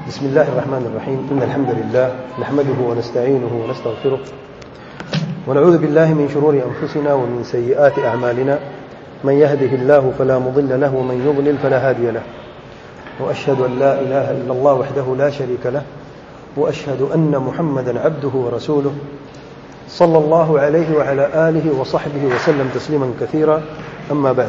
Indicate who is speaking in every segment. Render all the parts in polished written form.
Speaker 1: بسم الله الرحمن الرحيم. إن الحمد لله نحمده ونستعينه ونستغفره ونعوذ بالله من شرور أنفسنا ومن سيئات أعمالنا من يهده الله فلا مضل له ومن يضلل فلا هادي له وأشهد أن لا إله إلا الله وحده لا شريك له وأشهد أن محمدا عبده ورسوله صلى الله عليه وعلى آله وصحبه وسلم تسليما كثيرا. أما بعد،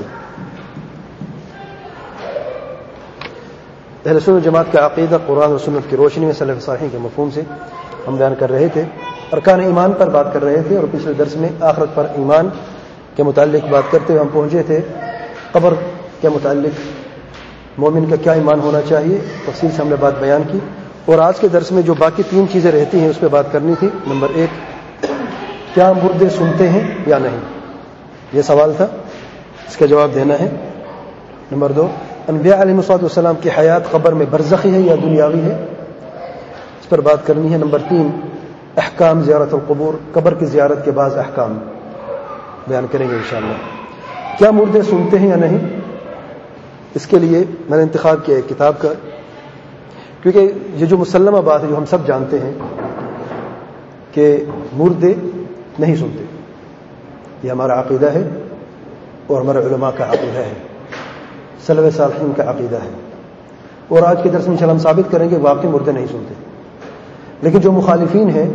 Speaker 1: اہل سنت جماعت کا عقیدہ قرآن اور سنت کی روشنی میں سلف صالحین کے مفہوم سے ہم بیان کر رہے تھے، ارکان ایمان پر بات کر رہے تھے، اور پچھلے درس میں آخرت پر ایمان کے متعلق بات کرتے ہوئے ہم پہنچے تھے قبر کے متعلق مومن کا کیا ایمان ہونا چاہیے، تفصیل سے ہم نے بات بیان کی. اور آج کے درس میں جو باقی تین چیزیں رہتی ہیں اس پہ بات کرنی تھی. نمبر 1، کیا مردے سنتے ہیں یا نہیں، یہ سوال تھا، اس کا جواب دینا ہے. نمبر 2، انبیاء علیہ الصلوۃ والسلام کی حیات قبر میں برزخی ہے یا دنیاوی ہے، اس پر بات کرنی ہے. نمبر 3، احکام زیارت القبور، قبر کی زیارت کے بعض احکام بیان کریں گے انشاءاللہ. کیا مردے سنتے ہیں یا نہیں، اس کے لیے میں نے انتخاب کیا ایک کتاب کا، کیونکہ یہ جو مسلمہ بات ہے جو ہم سب جانتے ہیں کہ مردے نہیں سنتے، یہ ہمارا عقیدہ ہے اور ہمارے علماء کا عقیدہ ہے، سلف صالحین کا عقیدہ ہے. اور آج کے درس میں انشاءاللہ ہم ثابت کریں گے واقعی مردے نہیں سنتے. لیکن جو مخالفین ہیں،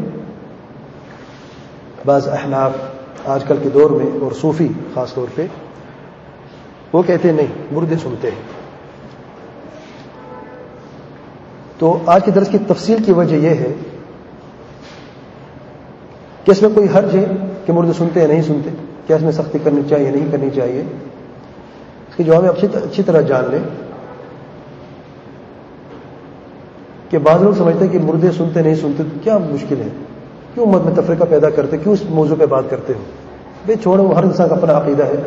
Speaker 1: بعض احناف آج کل کے دور میں اور صوفی خاص طور پہ، وہ کہتے ہیں نہیں مردے سنتے ہیں. تو آج کے درس کی تفصیل کی وجہ یہ ہے کہ اس میں کوئی حرج ہے کہ مردے سنتے ہیں نہیں سنتے، کیا اس میں سختی کرنی چاہیے نہیں کرنی چاہیے. اس کے جواب میں اچھی طرح جان لیں کہ بعض لوگ سمجھتے ہیں کہ مردے سنتے نہیں سنتے تو کیا مشکل ہے، کیوں امت میں تفریقہ پیدا کرتے، کیوں اس موضوع پہ بات کرتے ہو. بھائی چھوڑو، ہر انسان کا اپنا عقیدہ ہے،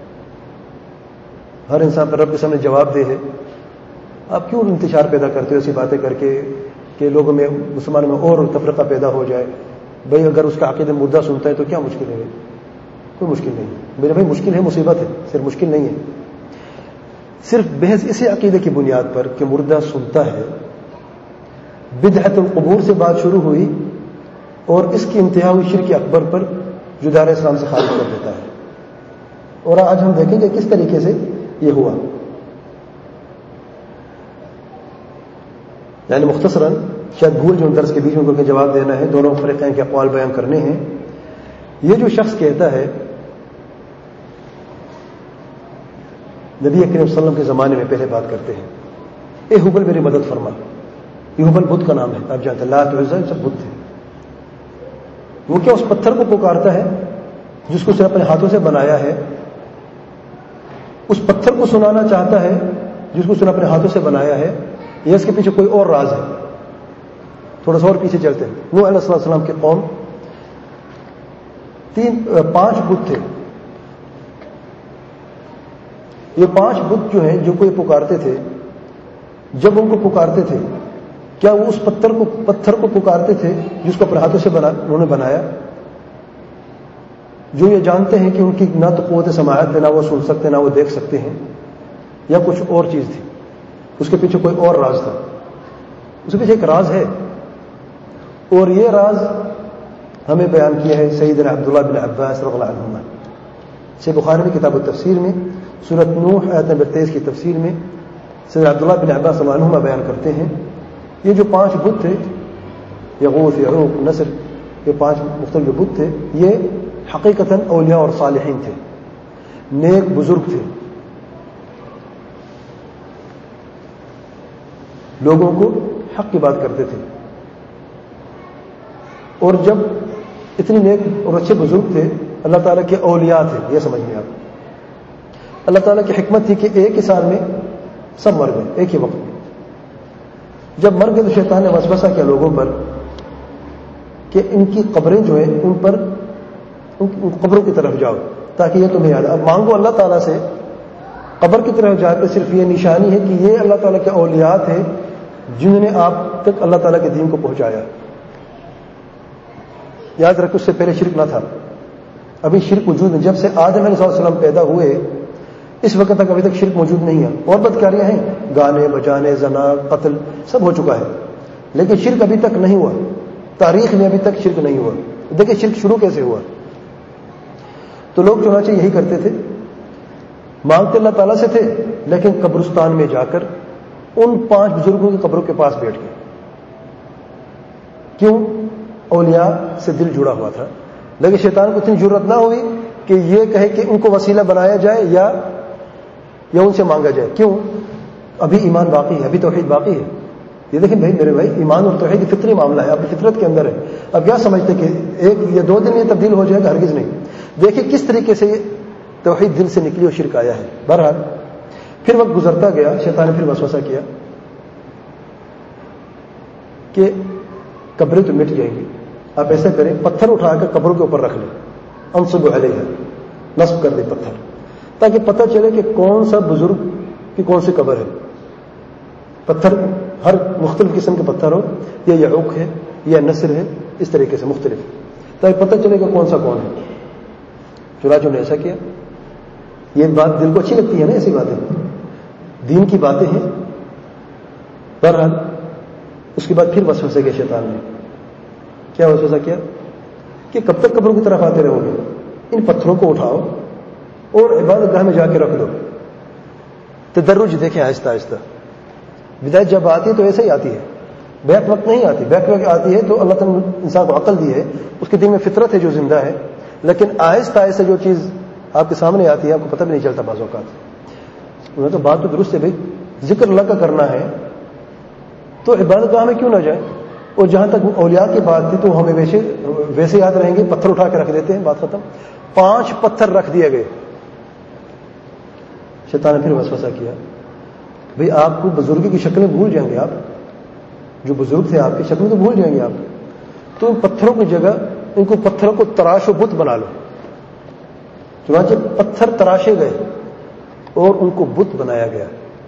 Speaker 1: ہر انسان پر رب کے سامنے جواب دہ ہے. آپ کیوں انتشار پیدا کرتے ہو ایسی باتیں کر کے کہ لوگوں میں، مسلمانوں میں اور تفریقہ پیدا ہو جائے. بھائی اگر اس کا عقیدہ مردہ سنتا ہے تو کیا مشکل ہے، کوئی مشکل نہیں. میرے بھائی مشکل ہے، مصیبت ہے، صرف مشکل نہیں ہے. صرف بحث اسی عقیدے کی بنیاد پر کہ مردہ سنتا ہے، بدعت القبور سے بات شروع ہوئی اور اس کی انتہا ہوئی شرک اکبر پر جو دار اسلام سے خارج کر دیتا ہے. اور آج ہم دیکھیں گے کس طریقے سے یہ ہوا. یعنی مختصراً شاید بھول جو درس کے بیچ میں کوئی جواب دینا ہے، دونوں فریقین کے اقوال بیان کرنے ہیں. یہ جو شخص کہتا ہے نبی کریم صلی اللہ علیہ وسلم کے زمانے میں، پہلے بات کرتے ہیں، اے حبل میری مدد فرما. یہ حبل بدھ کا نام ہے، آپ جانتے ہیں، لات عزا سب بدھ تھے. وہ کیا اس پتھر کو پکارتا ہے جس کو اس نے اپنے ہاتھوں سے بنایا ہے، اس پتھر کو سنانا چاہتا ہے جس کو اس نے اپنے ہاتھوں سے بنایا ہے، یا اس کے پیچھے کوئی اور راز ہے. تھوڑا سا اور پیچھے چلتے ہیں. نوح علیہ السلام کی قوم 5 بت تھے. یہ 5 بت جو ہیں جو کوئی پکارتے تھے، جب ان کو پکارتے تھے کیا وہ اس پتھر کو پکارتے تھے جس کو اپنے ہاتھوں سے انہوں نے بنایا، جو یہ جانتے ہیں کہ ان کی نہ تو قوت سماعت ہے، نہ وہ سن سکتے، نہ وہ دیکھ سکتے ہیں، یا کچھ اور چیز تھی، اس کے پیچھے کوئی اور راز تھا. اس کے پیچھے ایک راز ہے، اور یہ راز ہمیں بیان کیا ہے سیدنا عبداللہ بن عباس رضی اللہ عنہما. صحیح بخاری میں کتاب التفسیر میں سورۃ نوح آیت نمبر 23 کی تفسیر میں سیدنا عبداللہ بن عباس رضی اللہ عنہما بیان کرتے ہیں، یہ جو 5 بت تھے، یغوث، یعوق، نصر، یہ 5 مختلف جو بت تھے، یہ حقیقتاً اولیاء اور صالحین تھے، نیک بزرگ تھے، لوگوں کو حق کی بات کرتے تھے. اور جب اتنی نیک اور اچھے بزرگ تھے، اللہ تعالیٰ کے اولیاء تھے، یہ سمجھیں آپ. اللہ تعالیٰ کی حکمت تھی کہ ایک ہی سال میں سب مر گئے، ایک ہی وقت میں. جب مر گئے تو شیطان نے وسوسہ کیا لوگوں پر کہ ان کی قبریں جو ہیں ان پر، ان قبروں کی طرف جاؤ تاکہ یہ تمہیں یاد. اب مانگو اللہ تعالیٰ سے، قبر کی طرف جا کے صرف یہ نشانی ہے کہ یہ اللہ تعالیٰ کے اولیاء تھے جنہوں نے آپ تک اللہ تعالیٰ کے دین کو پہنچایا. یاد رکھ، اس سے پہلے شرک نہ تھا، ابھی شرک وجود میں. جب سے آدم علیہ السلام پیدا ہوئے اس وقت تک ابھی تک شرک موجود نہیں ہے. اور بدکاریاں ہیں, گانے بجانے, زنا, قتل, سب ہو چکا ہے, لیکن شرک ابھی تک نہیں ہوا. تاریخ میں ابھی تک شرک نہیں ہوا. دیکھیں شرک شروع کیسے ہوا. تو لوگ چنانچہ یہی کرتے تھے, مانگتے اللہ تعالیٰ سے تھے, لیکن قبرستان میں جا کر ان 5 بزرگوں کی قبروں کے پاس بیٹھ گئے. کیوں؟ اولیاء سے دل جڑا ہوا تھا. لیکن شیطان کو اتنی جرت نہ ہوئی کہ یہ کہے کہ ان کو وسیلہ بنایا جائے یا ان سے مانگا جائے. کیوں؟ ابھی ایمان باقی ہے, ابھی توحید باقی ہے. یہ دیکھیں بھائی میرے بھائی, ایمان اور توحید فطری معاملہ ہے, آپ کی فطرت کے اندر ہے. اب کیا سمجھتے کہ ایک یا 2 دن یہ تبدیل ہو جائے گا؟ ہرگز نہیں. دیکھیں کس طریقے سے یہ توحید دل سے نکلی اور شرک آیا ہے. بہرحال پھر وقت گزرتا گیا, شیطان نے پھر وسوسہ کیا کہ قبریں تو مٹ جائیں گی, آپ ایسا کریں پتھر اٹھا کر قبروں کے اوپر رکھ لیں, انصب علیہا, نصب کر دیں پتھر, تاکہ پتہ چلے کہ کون سا بزرگ کی کون سی قبر ہے. پتھر ہر مختلف قسم کے پتھر ہو, یا یعوق ہے یا نصر ہے, اس طریقے سے مختلف, تاکہ پتہ چلے کہ کون سا کون ہے. چنانچہ نے ایسا کیا. یہ بات دل کو اچھی لگتی ہے نا, ایسی باتیں دین کی باتیں ہیں. بہرحال اس کے بعد پھر وسوسہ کیا شیطان نے. کیا وسوسہ کیا کہ کب تک قبروں کی طرف آتے رہو گے, ان پتھروں کو اٹھاؤ اور عبادت گاہ میں جا کے رکھ دو. تدرج دیکھیں, آہستہ آہستہ. بدایت جب آتی ہے تو ایسے ہی آتی ہے, بیک وقت نہیں آتی. بیک وقت آتی ہے تو اللہ تعالیٰ نے انسان کو عقل دی ہے, اس کے دل میں فطرت ہے جو زندہ ہے, لیکن آہستہ آہستہ جو چیز آپ کے سامنے آتی ہے آپ کو پتہ بھی نہیں چلتا بعض اوقات. انہیں تو بات تو درست ہے بھائی, ذکر اللہ کا کرنا ہے تو عبادت گاہ میں کیوں نہ جائیں. اور جہاں تک اولیاء کی بات تھی تو ہمیں ویسے یاد رہیں گے, پتھر اٹھا کے رکھ دیتے ہیں, بات ختم. 5 پتھر رکھ دیے گئے. شیطان نے پھر وسوسہ کیا, بھئی آپ کو بزرگی کی شکلیں بھول جائیں گے, آپ جو بزرگ تھے آپ کی شکلیں تو بھول جائیں گے آپ, تو ان پتھروں کی جگہ ان کو پتھروں کو تراش و بت بنا لو. چنانچہ پتھر تراشے گئے اور ان کو بت بنایا گیا.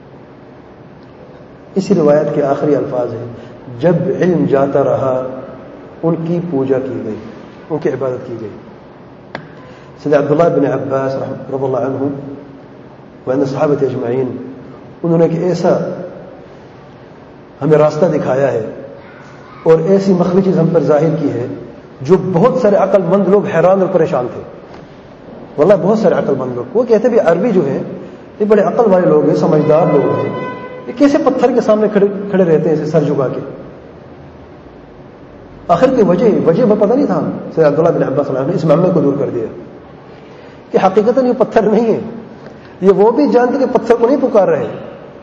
Speaker 1: اسی روایت کے آخری الفاظ ہیں, جب علم جاتا رہا ان کی پوجا کی گئی, ان کی عبادت کی گئی. سید عبداللہ بن عباس رضی اللہ عنہ وعن صحابۃ اجمعین, انہوں نے ایک ایسا ہمیں راستہ دکھایا ہے اور ایسی مخفی چیز ہم پر ظاہر کی ہے جو بہت سارے عقل مند لوگ حیران اور پریشان تھے. واللہ بہت سارے عقل مند لوگ, وہ کہتے بھی عربی جو ہیں یہ بڑے عقل والے لوگ ہیں, سمجھدار لوگ ہیں, یہ کیسے پتھر کے سامنے کھڑے رہتے ہیں ایسے سر جھکا کے. آخر کی وجہ وہ پتہ نہیں تھا. سید عبداللہ بن عباس نے اس معاملے کو دور کر دیا کہ حقیقتاً یہ پتھر نہیں ہے, یہ وہ بھی جانتے کہ پتھر کو نہیں پکار رہے,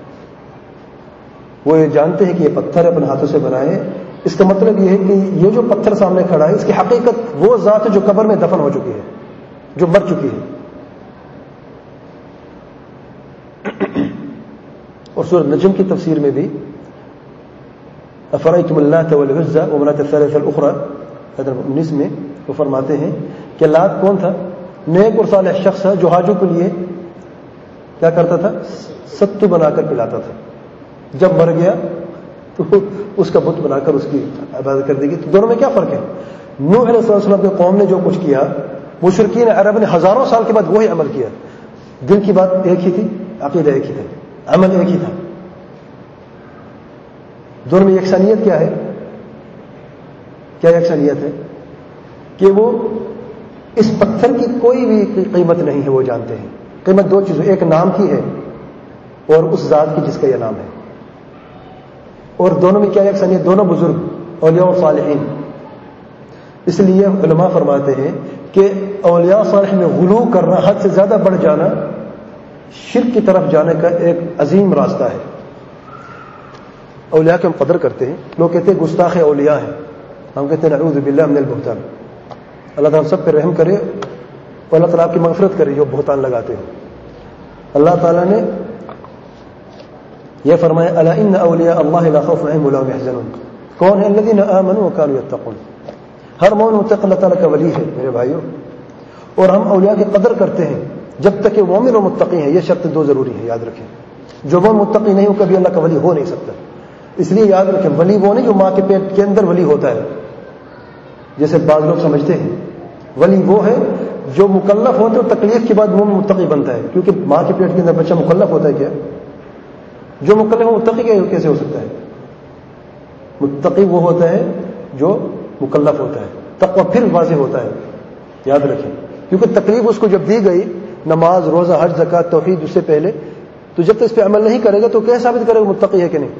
Speaker 1: وہ یہ جانتے ہیں کہ یہ پتھر اپنے ہاتھوں سے بنائے. اس کا مطلب یہ ہے کہ یہ جو پتھر سامنے کھڑا ہے اس کی حقیقت وہ ذات ہے جو قبر میں دفن ہو چکی ہے, جو مر چکی ہے. اور سورۃ نجم کی تفسیر میں بھی افرأیتم اللات والعزى ومناة الثالثة الأخرى 19 میں وہ فرماتے ہیں کہ لات کون تھا؟ نیک اور صالح شخص ہے جو حاجوں کے لیے کیا کرتا تھا؟ ستو بنا کر پلاتا تھا. جب مر گیا تو اس کا بت بنا کر اس کی عبادت کر دی گئی. تو دونوں میں کیا فرق ہے؟ نوح علیہ السلام کی قوم نے جو کچھ کیا, مشرکین عرب نے ہزاروں سال کے بعد وہی عمل کیا. دل کی بات ایک ہی تھی, عقیدہ ایک ہی تھا, عمل ایک ہی تھا. دونوں میں یکسانیت کیا ہے؟ کیا یکسانیت ہے؟ کہ وہ اس پتھر کی کوئی بھی قیمت نہیں ہے, وہ جانتے ہیں. قیمت 2 چیزوں, ایک نام کی ہے اور اس ذات کی جس کا یہ نام ہے. اور دونوں میں کیا یکسانیت؟ دونوں بزرگ اولیاء اور صالحین. اس لیے علماء فرماتے ہیں کہ اولیاء صالح میں غلو کرنا, حد سے زیادہ بڑھ جانا, شرک کی طرف جانے کا ایک عظیم راستہ ہے. اولیاء کی ہم قدر کرتے ہیں, لوگ کہتے ہیں گستاخ اولیاء ہیں, ہم کہتے ہیں نعوذ باللہ من البہتان. اللہ تعالیٰ سب پہ رحم کرے اور اللہ تعالیٰ آپ کی مغفرت کرے جو بہتان لگاتے ہیں. اللہ تعالیٰ نے یہ فرمایا الا ان اولیاء اللہ لا خوف علیہم ولا هم يحزنون. کون ہیں؟ الذین آمنوا وكانوا يتقون. ہر مومن متقی اللہ تعالیٰ کا ولی ہے میرے بھائیوں. اور ہم اولیاء کی قدر کرتے ہیں جب تک کہ مومن اور متقی ہیں. یہ شرط 2 ضروری ہے, یاد رکھیں. جو مومن متقی نہیں ہو کبھی اللہ کا ولی ہو نہیں سکتا. اس لیے یاد رکھیں, ولی وہ نہیں جو ماں کے پیٹ کے اندر ولی ہوتا ہے, جیسے بعض لوگ سمجھتے ہیں. ولی وہ ہے جو مکلف ہوتے ہیں تکلیف کے بعد وہ متقی بنتا ہے، کیونکہ ماں کے پیٹ کے اندر بچہ مکلف ہوتا ہے کیا؟ جو مکلف ہے متقی کیسے ہو سکتا ہے؟ متقی وہ ہوتا ہے جو مکلف ہوتا ہے، تقویٰ پھر واضح ہوتا ہے، یاد رکھیں، کیونکہ تکلیف اس کو جب دی گئی، نماز، روزہ، حج، زکات، توحید، اس سے پہلے، تو جب تک اس پہ عمل نہیں کرے گا تو کیسے ثابت کرے گا متقی ہے کہ نہیں؟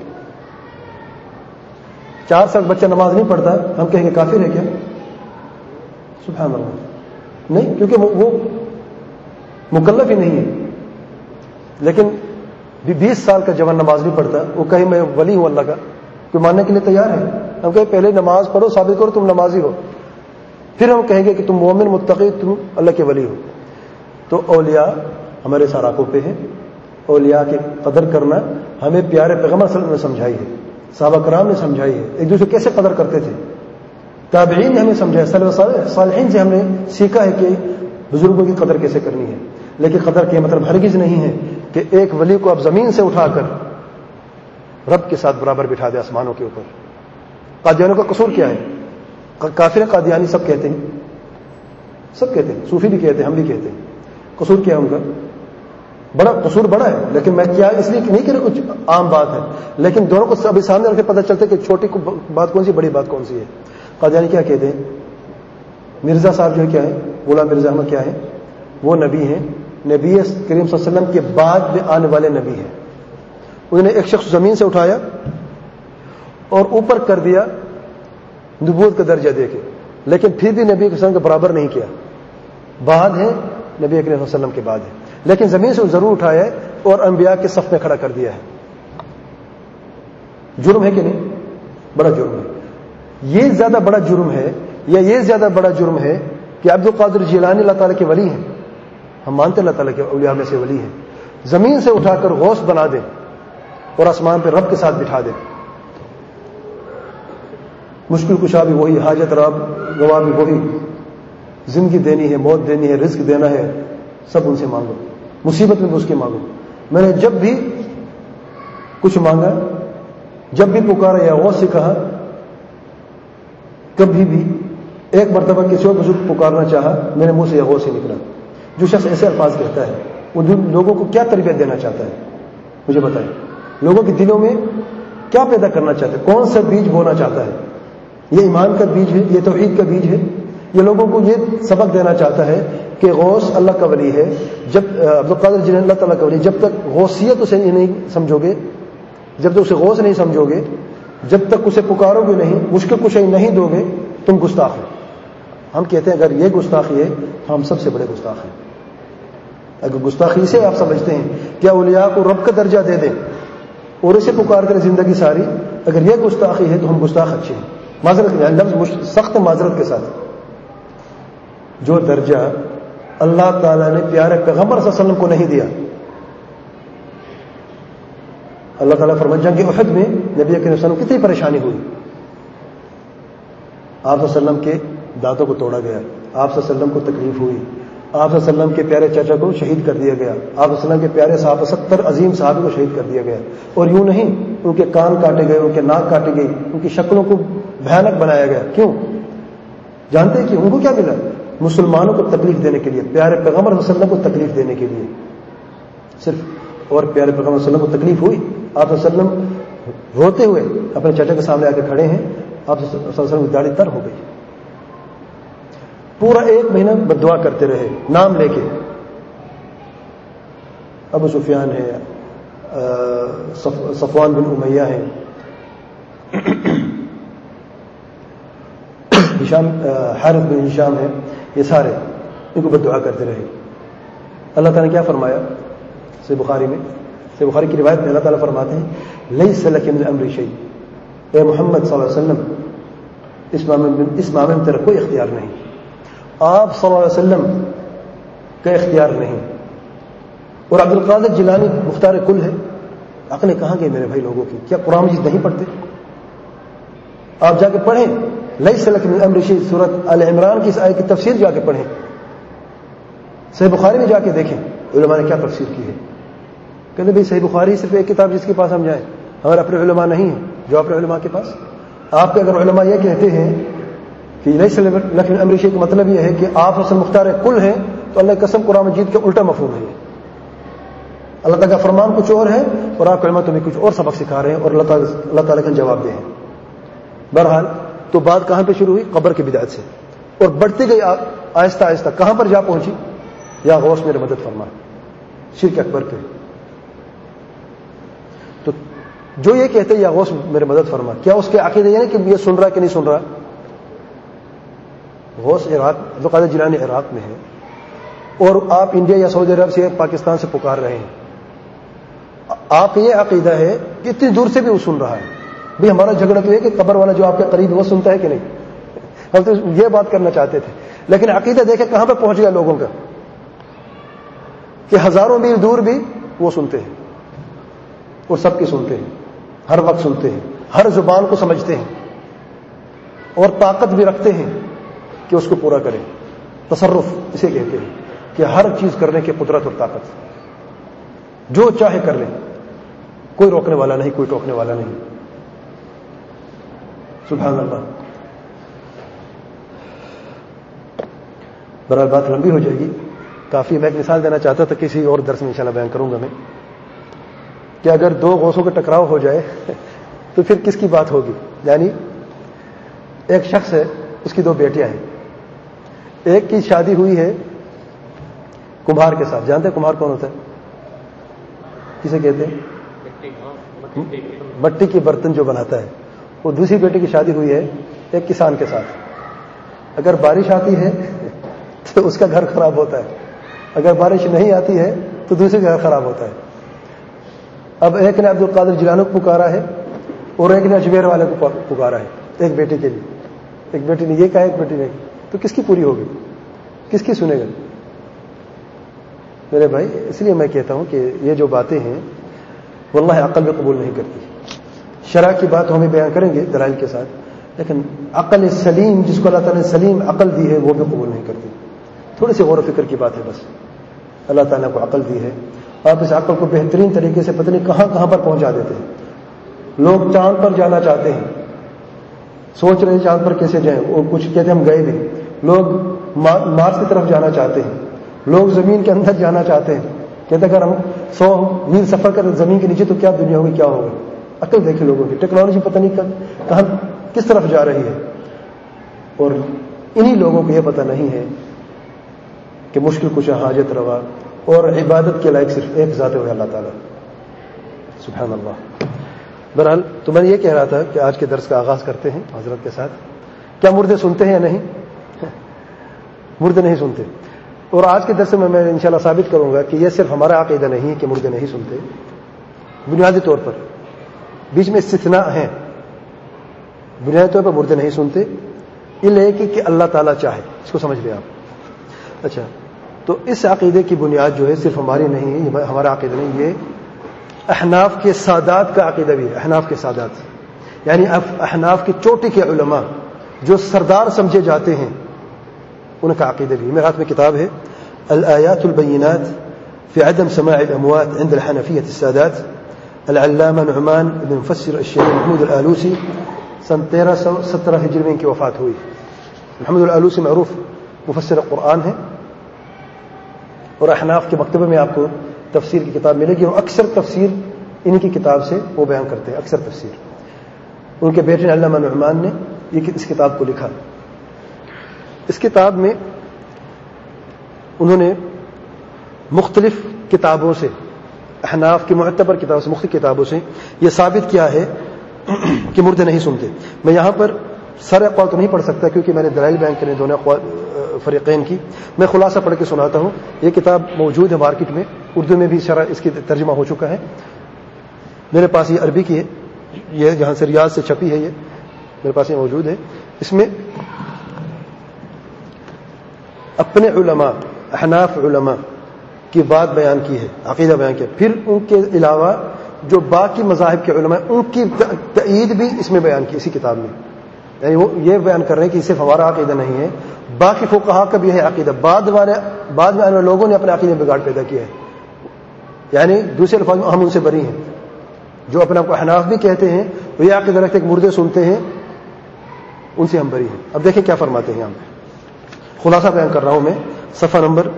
Speaker 1: 4 سال بچہ نماز نہیں پڑھتا، ہم کہیں گے کافر ہے کیا؟ سبحان اللہ، نہیں، کیونکہ وہ مکلف ہی نہیں ہے. لیکن 20 سال کا جوان نماز نہیں پڑھتا، وہ کہیں میں ولی ہوں اللہ کا، کوئی ماننے کے لیے تیار ہے؟ ہم کہیں پہلے نماز پڑھو، ثابت کرو تم نمازی ہو، پھر ہم کہیں گے کہ تم مومن، متقی، تم اللہ کے ولی ہو. تو اولیاء ہمارے سراخوں پہ ہیں. اولیاء کی قدر کرنا ہمیں پیارے پیغمبر صلی اللہ علیہ وسلم نے سمجھائی ہے، صحابہ کرام نے سمجھائی ہے. ایک دوسرے کیسے قدر کرتے تھے، تابعین نے ہمیں سمجھایا، صالحین سے ہم نے سیکھا ہے کہ بزرگوں کی قدر کیسے کرنی ہے. لیکن قدر کے مطلب ہرگز نہیں ہے کہ ایک ولی کو اب زمین سے اٹھا کر رب کے ساتھ برابر بٹھا دے آسمانوں کے اوپر. قادیانیوں کا قصور کیا ہے؟ کافر قادیانی سب کہتے ہیں، سب کہتے ہیں، صوفی بھی کہتے ہیں، ہم بھی کہتے ہیں. قصور کیا ہے ان کا؟ بڑا قصور بڑا ہے، لیکن میں کیا اس لیے نہیں کہ کچھ عام بات ہے، لیکن دونوں کو ابھی سامنے رکھ کے پتہ چلتا ہے کہ چھوٹی بات کون سی، بڑی بات کون سی ہے. قادیانی کیا کہتے ہیں؟ مرزا صاحب جو ہے کیا ہے، غلام مرزا احمد کیا ہے؟ وہ نبی ہیں، نبی کریم صلی اللہ علیہ وسلم کے بعد میں آنے والے نبی ہیں. انہوں نے ایک شخص زمین سے اٹھایا اور اوپر کر دیا نبوت کا درجہ دے کے، لیکن پھر بھی نبی کریم صلی اللہ علیہ وسلم کے برابر نہیں کیا. بعد ہے، نبی کریم صلی اللہ علیہ وسلم کے بعد ہے، لیکن زمین سے ضرور اٹھایا ہے اور انبیاء کے صف میں کھڑا کر دیا ہے. جرم ہے کہ نہیں؟ بڑا جرم ہے. یہ زیادہ بڑا جرم ہے، یا یہ زیادہ بڑا جرم ہے کہ عبد القادر جیلانی اللہ تعالیٰ کے ولی ہیں، ہم مانتے اللہ تعالیٰ کے اولیاء میں سے ولی ہیں، زمین سے اٹھا کر غوث بنا دیں اور آسمان پہ رب کے ساتھ بٹھا دیں. مشکل کشا بھی وہی، حاجت رب گواہ بھی وہی، زندگی دینی ہے، موت دینی ہے، رزق دینا ہے، سب ان سے مانگو، مصیبت میں بھی اس کے مانگو. میں نے جب بھی کچھ مانگا، جب بھی پکارا یا غوث سے کہا، کبھی بھی ایک مرتبہ کسی اور بزرگ پکارنا چاہا، میرے منہ سے یہ غوث ہی نکلا. جو شخص ایسے الفاظ کہتا ہے وہ لوگوں کو کیا تربیت دینا چاہتا ہے؟ مجھے بتائیں، لوگوں کے دلوں میں کیا پیدا کرنا چاہتا ہے؟ کون سا بیج بونا چاہتا ہے؟ یہ ایمان کا بیج ہے، یہ توحید کا بیج ہے. یہ لوگوں کو یہ سبق دینا چاہتا ہے کہ غوث اللہ کا ولی ہے. جب عبد القادر جیلانی اللہ تعالیٰ کا ولی، جب تک غوثیت اسے نہیں سمجھو گے، جب تک اسے غوث نہیں سمجھو گے، جب تک اسے پکارو گے نہیں، مشکل کشائی نہیں دو گے، تم گستاخ ہو. ہم کہتے ہیں اگر یہ گستاخی ہے تو ہم سب سے بڑے گستاخ ہیں. اگر گستاخی سے آپ سمجھتے ہیں کہ اولیاء کو رب کا درجہ دے دیں اور اسے پکار کریں زندگی ساری، اگر یہ گستاخی ہے تو ہم گستاخ اچھے ہیں. معذرت لفظ سخت معذرت کے ساتھ، جو درجہ اللہ تعالیٰ نے پیارے پیغمبر صلی اللہ علیہ وسلم کو نہیں دیا. اللہ تعالیٰ فرمایا جنگ احد میں نبی کریم صلی اللہ علیہ وسلم کتنی پریشانی ہوئی. آپ صلی اللہ علیہ وسلم کے دانتوں کو توڑا گیا، آپ صلی اللہ علیہ وسلم کو تکلیف ہوئی، آپ صلی اللہ علیہ وسلم کے پیارے چاچا کو شہید کر دیا گیا، آپ صلی اللہ علیہ وسلم کے پیارے صحابہ 70 عظیم صحابہ کو شہید کر دیا گیا. اور یوں نہیں، ان کے کان کاٹے گئے، ان کے ناک کاٹی گئی، ان کی شکلوں کو بھیانک بنایا گیا. کیوں؟ جانتے ہیں کہ ان کو کیا ملا؟ مسلمانوں کو تکلیف دینے کے لیے، پیارے پیغمبر صلی اللہ علیہ وسلم کو تکلیف دینے کے لیے صرف. اور پیارے پیغمبر صلی اللہ علیہ وسلم کو تکلیف ہوئی، آپ صلی اللہ علیہ وسلم روتے ہوئے اپنے چاچا کے سامنے آ کے کھڑے ہیں، آپ صلی اللہ علیہ وسلم کی داڑھی تر ہو گئی. پورا 1 مہینہ بددعا کرتے رہے نام لے کے. ابو سفیان ہے، صفوان بن امیہ ہیں، حارث بن ہشام ہے، یہ سارے ان کو بددعا کرتے رہے. اللہ تعالیٰ نے کیا فرمایا؟ صحیح بخاری میں، صحیح بخاری کی روایت میں اللہ تعالیٰ فرماتے ہیں لیس لک من الامر شیء، اے محمد صلی اللہ علیہ وسلم اس معاملے میں تیرا کوئی اختیار نہیں. آپ صلی اللہ علیہ وسلم کا اختیار نہیں. اور عبد القادر جیلانی مختار کل ہے. عقلیں کہاں گئی میرے بھائی لوگوں کی؟ کیا قرآن مجید نہیں پڑھتے؟ آپ جا کے پڑھیں لیس لک من الامر شیء، سورۃ آل عمران کی اس آیت کی تفسیر جا کے پڑھیں، صحیح بخاری میں جا کے دیکھیں علماء نے کیا تفسیر کی ہے. کہتے بھائی صحیح بخاری صرف ایک کتاب جس کے پاس ہم جائیں، ہمارے اپنے علماء نہیں ہیں. جو اپنے علماء کے پاس، آپ کے اگر علماء یہ کہتے ہیں کہ لیس لک من امر شیء کا مطلب یہ ہے کہ آپ اصل مختار کل ہیں، تو اللہ کی قسم قرآن مجید کا الٹا مفہوم ہے. اللہ تعالیٰ کا فرمان کچھ اور ہے اور آپ علماء تمہیں کچھ اور سبق سکھا رہے ہیں اور اللہ تعالیٰ کا جواب دے ہیں. بہرحال تو بات کہاں پہ شروع ہوئی؟ قبر کی بدعت سے، اور بڑھتی گئی آہستہ آہستہ. کہاں پر جا پہنچی؟ یا غوث میرے مدد فرما، شرک اکبر پہ. تو جو یہ کہتے ہیں یا غوث میرے مدد فرما، کیا اس کے عقیدے یہ نہیں کہ یہ سن رہا کہ نہیں سن رہا؟ غوث عراق، عبد القادر جیلانی عراق میں ہے، اور آپ انڈیا یا سعودی عرب سے پاکستان سے پکار رہے ہیں. آپ کا یہ عقیدہ ہے کہ اتنی دور سے بھی وہ سن رہا ہے. بھئی ہمارا جھگڑا تو ہے کہ قبر والا جو آپ کے قریب ہے وہ سنتا ہے کہ نہیں. ہم تو یہ بات کرنا چاہتے تھے، لیکن عقیدہ دیکھیں کہاں پہ پہنچ گیا لوگوں کا، کہ ہزاروں میل دور بھی وہ سنتے ہیں، اور سب کی سنتے ہیں، ہر وقت سنتے ہیں، ہر زبان کو سمجھتے ہیں، اور طاقت بھی رکھتے ہیں کہ اس کو پورا کریں. تصرف اسے کہتے ہیں کہ ہر چیز کرنے کی قدرت اور طاقت، جو چاہے کر لیں، کوئی روکنے والا نہیں، کوئی ٹوکنے والا نہیں. سبحان اللہ. برحال بات لمبی ہو جائے گی کافی. میں ایک مثال دینا چاہتا تھا، کسی اور درس میں انشاءاللہ بیان کروں گا میں، کہ اگر دو غوثوں کا ٹکراؤ ہو جائے تو پھر کس کی بات ہوگی. یعنی ایک شخص ہے، اس کی دو بیٹیاں ہیں. ایک کی شادی ہوئی ہے کمہار کے ساتھ. جانتے ہیں کمہار کون ہوتا ہے؟ کسے کہتے ہیں؟ مٹی کے برتن جو بناتا ہے. وہ دوسری بیٹی کی شادی ہوئی ہے ایک کسان کے ساتھ. اگر بارش آتی ہے تو اس کا گھر خراب ہوتا ہے، اگر بارش نہیں آتی ہے تو دوسرے کا گھر خراب ہوتا ہے. اب ایک نے عبد القادر جیلانی کو پکارا ہے اور ایک نے اجمیر والے کو پکارا ہے ایک بیٹی کے لیے. ایک بیٹی نے یہ کہا، ایک بیٹی نے، تو کس کی پوری ہوگی؟ کس کی سنے گا؟ میرے بھائی اس لیے میں کہتا ہوں کہ یہ جو باتیں ہیں واللہ عقل بھی قبول نہیں کرتی. شرع کی بات ہمیں بیان کریں گے دلائل کے ساتھ، لیکن عقل سلیم جس کو اللہ تعالیٰ نے سلیم عقل دی ہے وہ بھی قبول نہیں کرتی. تھوڑی سی غور و فکر کی بات ہے بس. اللہ تعالیٰ کو عقل دی ہے، آپ اس عقل کو بہترین طریقے سے پتہ نہیں کہاں کہاں پر پہنچا دیتے ہیں. لوگ چاند پر جانا چاہتے ہیں، سوچ رہے ہیں چاند پر کیسے جائیں، وہ کچھ کہتے ہیں ہم گئے بھی. لوگ مارس کی طرف جانا چاہتے ہیں، لوگ زمین کے اندر جانا چاہتے ہیں، کہتے ہیں اگر ہم 100 میل سفر کریں زمین کے نیچے تو کیا دنیا ہوگی، کیا ہوگا. عقل دیکھیں لوگوں کی، ٹیکنالوجی پتہ نہیں کہاں کس طرف جا رہی ہے. اور انہی لوگوں کو یہ پتہ نہیں ہے کہ مشکل کشا حاجت روا اور عبادت کے لائق صرف ایک ذات ہے اللہ تعالیٰ. سبحان اللہ. بہرحال تو میں یہ کہہ رہا تھا کہ آج کے درس کا آغاز کرتے ہیں حضرت کے ساتھ. کیا مردے سنتے ہیں یا نہیں؟ مردے نہیں سنتے. اور آج کے درس میں انشاءاللہ ثابت کروں گا کہ یہ صرف ہمارا عقیدہ نہیں کہ مردے نہیں سنتے. بنیادی طور پر بیچ میں استثناء ہیں. بنیادی طور پر مردے نہیں سنتے، یہ کہ اللہ تعالیٰ چاہے. اس کو سمجھ لیں آپ. اچھا، تو اس عقیدے کی بنیاد جو ہے صرف ہماری نہیں ہے، یہ ہمارا عقیدہ نہیں، یہ احناف کے سادات کا عقیدہ بھی ہے. احناف کے سادات یعنی احناف کی چوٹی کے علماء جو سردار سمجھے جاتے ہیں ان کا عقیدہ بھی. میرے ہاتھ میں کتاب ہے الآیات البینات فی عدم سماع الاموات عند الحنفیة السادات، العلامہ نعمان بن مفسر الشیخ محمود الآلوسی. سن 1317 ہجری میں ان کی وفات ہوئی. محمود الآلوسی معروف مفسر قرآن ہے، اور احناف کے مکتبے میں آپ کو تفسیر کی کتاب ملے گی، اور اکثر تفسیر انہی کی کتاب سے وہ بیان کرتے ہیں. اکثر تفسیر ان کے بیٹے علامہ نعمان نے اس کتاب کو لکھا. اس کتاب میں انہوں نے مختلف کتابوں سے، احناف کی معتبر کتابوں سے، مختلف کتابوں سے یہ ثابت کیا ہے کہ مردے نہیں سنتے. میں یہاں پر سارے اقوال تو نہیں پڑھ سکتا کیونکہ میں نے دلائل بیان کرنے دونوں فریقین کی. میں خلاصہ پڑھ کے سناتا ہوں. یہ کتاب موجود ہے مارکیٹ میں، اردو میں بھی شرح اس کی ترجمہ ہو چکا ہے. میرے پاس یہ عربی کی ہے، یہ جہاں سے ریاض سے چھپی ہے، یہ میرے پاس یہ موجود ہے. اس میں اپنے علماء، احناف علماء کی بات بیان کی ہے، عقیدہ بیان کیا. پھر ان کے علاوہ جو باقی مذاہب کے علماء ان کی تائید بھی اس میں بیان کی اسی کتاب میں. یعنی وہ یہ بیان کر رہے ہیں کہ صرف ہمارا عقیدہ نہیں ہے، باقی فقہا کا بھی ہے عقیدہ. بعد میں آنے والے لوگوں نے اپنے عقیدے میں بگاڑ پیدا کیا ہے. یعنی دوسرے الفاظ میں ہم ان سے بری ہیں. جو اپنے آپ کو احناف بھی کہتے ہیں وہ یہ عقیدہ رکھتے ہیں کہ مردے سنتے ہیں، ان سے ہم بری ہیں. اب دیکھیں کیا فرماتے ہیں یہاں پہ, خلاصہ بیان کر رہا ہوں میں صفحہ نمبر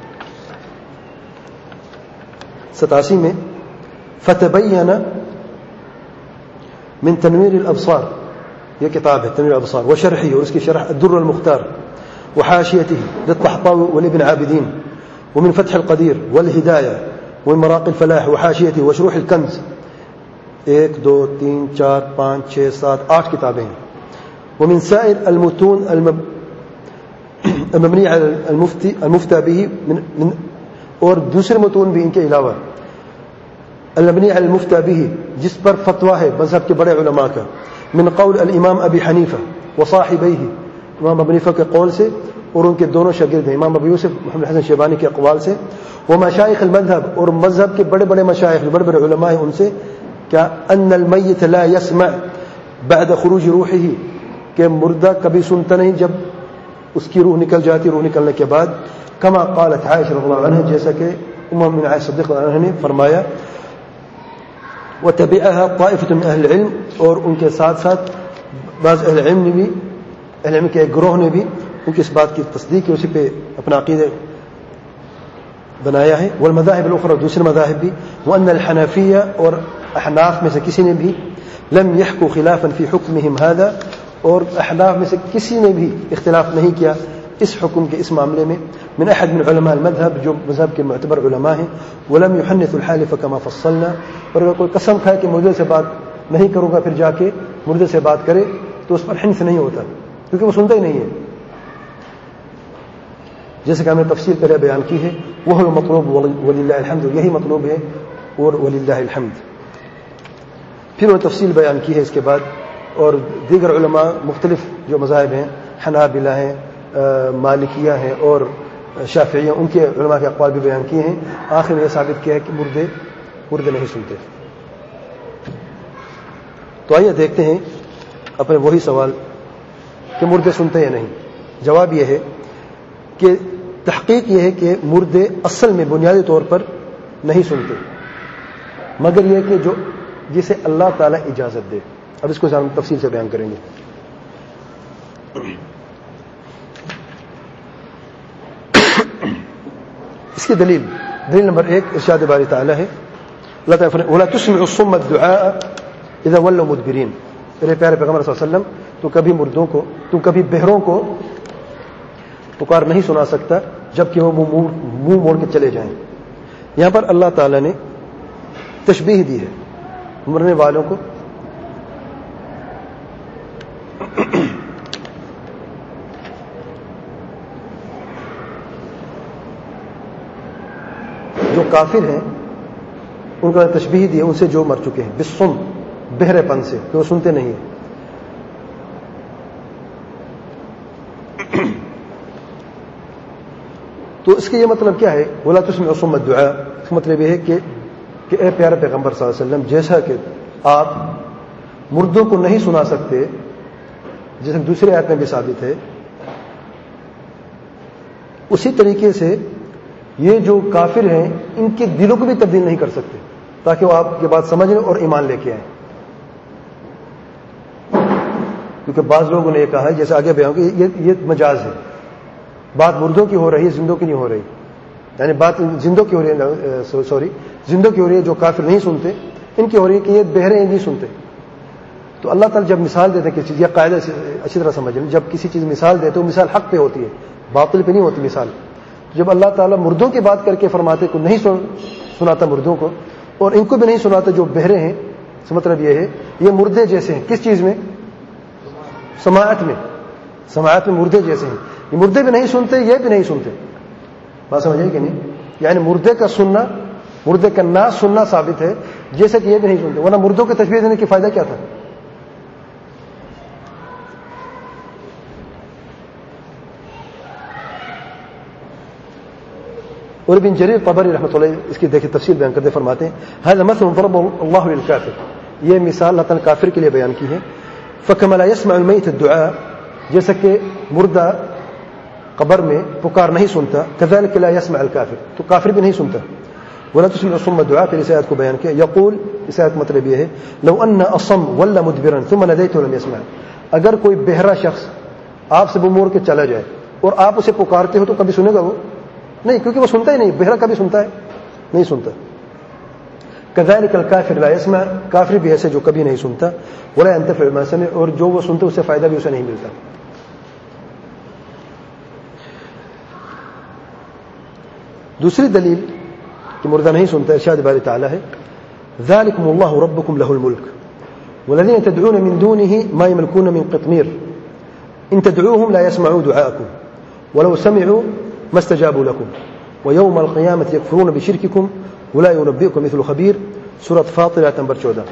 Speaker 1: 87 میں. فتبین من تنویر الابصار, یہ کتاب ہے تنویر الابصار, وشرحی, اور اس کی شرح الدر المختار, وحاشیته للطحطاوي والابن عابدين, ومن فتح القدير والهداية ومن مراقي الفلاح, وحاشيته وشروح الكنز. 1 2 3 4 5 6 7 8 کتابیں ہیں. ومن سائر المتون المبنية على المفتى به من اور دوسرے متون بھی ان کے علاوہ المبنی علی المفتى به, جس پر فتویٰ ہے مذہب کے بڑے علماء کا. من قول الامام ابی حنیفہ وصاحبیہ, امام ابو حنیفہ کے قول سے اور ان کے دونوں شاگرد ہیں امام ابو یوسف محمد حسن شیبانی کے اقوال سے. ومشائخ المذهب, اور مذہب کے بڑے بڑے مشائخ بڑے بڑے علماء ہیں ان سے, کیا ان المیت لا يسمع بعد خروج روحه, کہ مردہ کبھی سنتا نہیں جب اس کی روح نکل جاتی, روح نکلنے کے بعد. کما قالت عائشہ رضی اللہ عنہا, جیسا کہ ام عائشہ صدیقہ رضی اللہ عنہا نے فرمایا. وتبعها طائفة من اهل العلم, اور ان کے ساتھ ساتھ بعض اہل علم نے بھی, اہل علم کے ایک گروہ نے بھی ان کی اس بات کی تصدیق کی, اسی پہ اپنا عقیدہ بنایا ہے. والمذاہب الاخرى, دوسرے مذاہب بھی. وان الحنفیہ, اور احناف میں سے کسی نے بھی لم يحكوا خلافا في حكمهم هذا, اور احناف میں سے کسی نے بھی اختلاف نہیں کیا اس حکم کے اس معاملے میں. من احد من علماء المذهب, جو مذہب کے معتبر علماء ہیں. ولم يحنث الحالف كما فصلنا, اور اگر کوئی قسم کھائے کہ مردے سے بات نہیں کروں گا پھر جا کے مردے سے بات کرے تو اس پر حنث نہیں ہوتا, کیونکہ وہ سنتا ہی نہیں ہے. جیسے کہ ہم نے تفصیل پہلے بیان کی ہے. وہ مطلوب وللہ الحمد, یہی مطلوب ہے اور وللہ الحمد. پھر وہ تفصیل بیان کی ہے اس کے بعد, اور دیگر علماء مختلف جو مذاہب ہیں, حنابلہ ہیں, مالکیہ ہیں اور شافعیہ, ان کے علماء کے اقوال بھی بیان کیے ہیں. آخر میں یہ ثابت کیا ہے کہ مردے نہیں سنتے. تو آئیے دیکھتے ہیں اپنے وہی سوال کہ مردے سنتے یا نہیں. جواب یہ ہے کہ تحقیق یہ ہے کہ مردے اصل میں بنیادی طور پر نہیں سنتے, مگر یہ کہ جو جسے اللہ تعالیٰ اجازت دے. اب اس کو ہم تفصیل سے بیان کریں گے. اس کی دلیل نمبر 1 ارشاد باری تعالیٰ ہے. اللہ تعالیٰ فرماتا ہے وَلَا تُسْمِعُ الصُّمَّ الدُّعَاءَ إِذَا وَلَّوْا مُدْبِرِينَ. میرے پیارے پیغمبر صلی اللہ علیہ وسلم, تو کبھی بہروں کو پکار نہیں سنا سکتا جبکہ وہ منہ موڑ کے چلے جائیں. یہاں پر اللہ تعالیٰ نے تشبیہ دی ہے مرنے والوں کو جو کافر ہیں ان کا تشبیہ دی ہے ان سے جو مر چکے ہیں, بالصم, بہرے پن سے, کہ وہ سنتے نہیں ہیں. تو اس کے یہ مطلب کیا ہے, وَلَا تُسْمِعُ الصُّمَّ الدُّعَاء, اس کا مطلب یہ ہے کہ اے پیارے پیغمبر صلی اللہ علیہ وسلم, جیسا کہ آپ مردوں کو نہیں سنا سکتے, جیسے دوسرے آیت میں بھی ثابت ہے, اسی طریقے سے یہ جو کافر ہیں ان کے دلوں کو بھی تبدیل نہیں کر سکتے تاکہ وہ آپ کی بات سمجھیں اور ایمان لے کے آئیں. کیونکہ بعض لوگوں نے یہ کہا ہے, جیسے آگے بیان کہ یہ مجاز ہے, بات مردوں کی ہو رہی ہے, زندوں کی نہیں ہو رہی. یعنی بات زندوں کی ہو رہی ہے, زندوں کی ہو رہی ہے جو کافر نہیں سنتے, ان کی ہو رہی ہے کہ یہ بہرے نہیں سنتے. تو اللہ تعالیٰ جب مثال دیتے ہیں کسی چیز, یہ قاعدہ اچھی طرح سمجھ لیں, جب کسی چیز مثال دیتے تو مثال حق پہ ہوتی ہے, باطل پہ نہیں ہوتی مثال. جب اللہ تعالیٰ مردوں کی بات کر کے فرماتے کو نہیں سناتا مردوں کو, اور ان کو بھی نہیں سناتا جو بہرے ہیں, اس مطلب یہ ہے یہ مردے جیسے ہیں. کس چیز میں؟ سماعت میں مردے جیسے ہیں. یہ مردے بھی نہیں سنتے, یہ بھی نہیں سنتے. بات سمجھے کہ نہیں؟ یعنی مردے کا سننا, مردے کا نہ سننا ثابت ہے, جیسے کہ یہ بھی نہیں سنتے, ورنہ مردوں کو تشبیہ دینے کی فائدہ کیا تھا؟ اور ابن جریر طبری رحمۃ اللہ اس کی دیکھیں تفصیل بیان کرتے فرماتے ہیں هذا مثل ضربه الله للكافر, یہ مثال اللہ تعالیٰ کافر کے لیے بیان کی ہے. فكما لا يسمع الميت الدعاء, جیسا کہ مردہ قبر میں پکار نہیں سنتا, كذلك لا يسمع الكافر, تو کافر بھی نہیں سنتا. ولا تسمع الصم الدعاء, پھر اس آیت کو بیان کیا. یقول, اس آیت مطلب یہ ہے لو ان اصم ولا مدبرا ثم ناديته لم يسمع, اگر کوئی بہرا شخص آپ سے منہ موڑ کے چلا جائے اور آپ اسے پکارتے ہو تو کبھی سنے گا وہ نہیں، کیونکہ وہ سنتا ہی نہیں. بہرا کبھی سنتا ہے؟ نہیں سنتا. کذالک الکافر لا یسمع، کافر بھی ایسے جو کبھی نہیں سنتا. ولا ينتفع بما سمع، اور جو وہ سنتے اس سے فائدہ بھی اسے نہیں ملتا. دوسری دلیل کہ مردہ نہیں سنتا ارشاد باری تعالی ہے ذالکم اللہ ربکم له الملک والذین تدعون من دونه ما يملكون من قطمیر ان تدعوهم لا يسمعوا دعاءكم ولو سمعوا ما استجابوا لكم ويوم القيامة يكفرون بشرككم ولا ينبئكم مثل خبير. سورة فاطر آیت نمبر 14.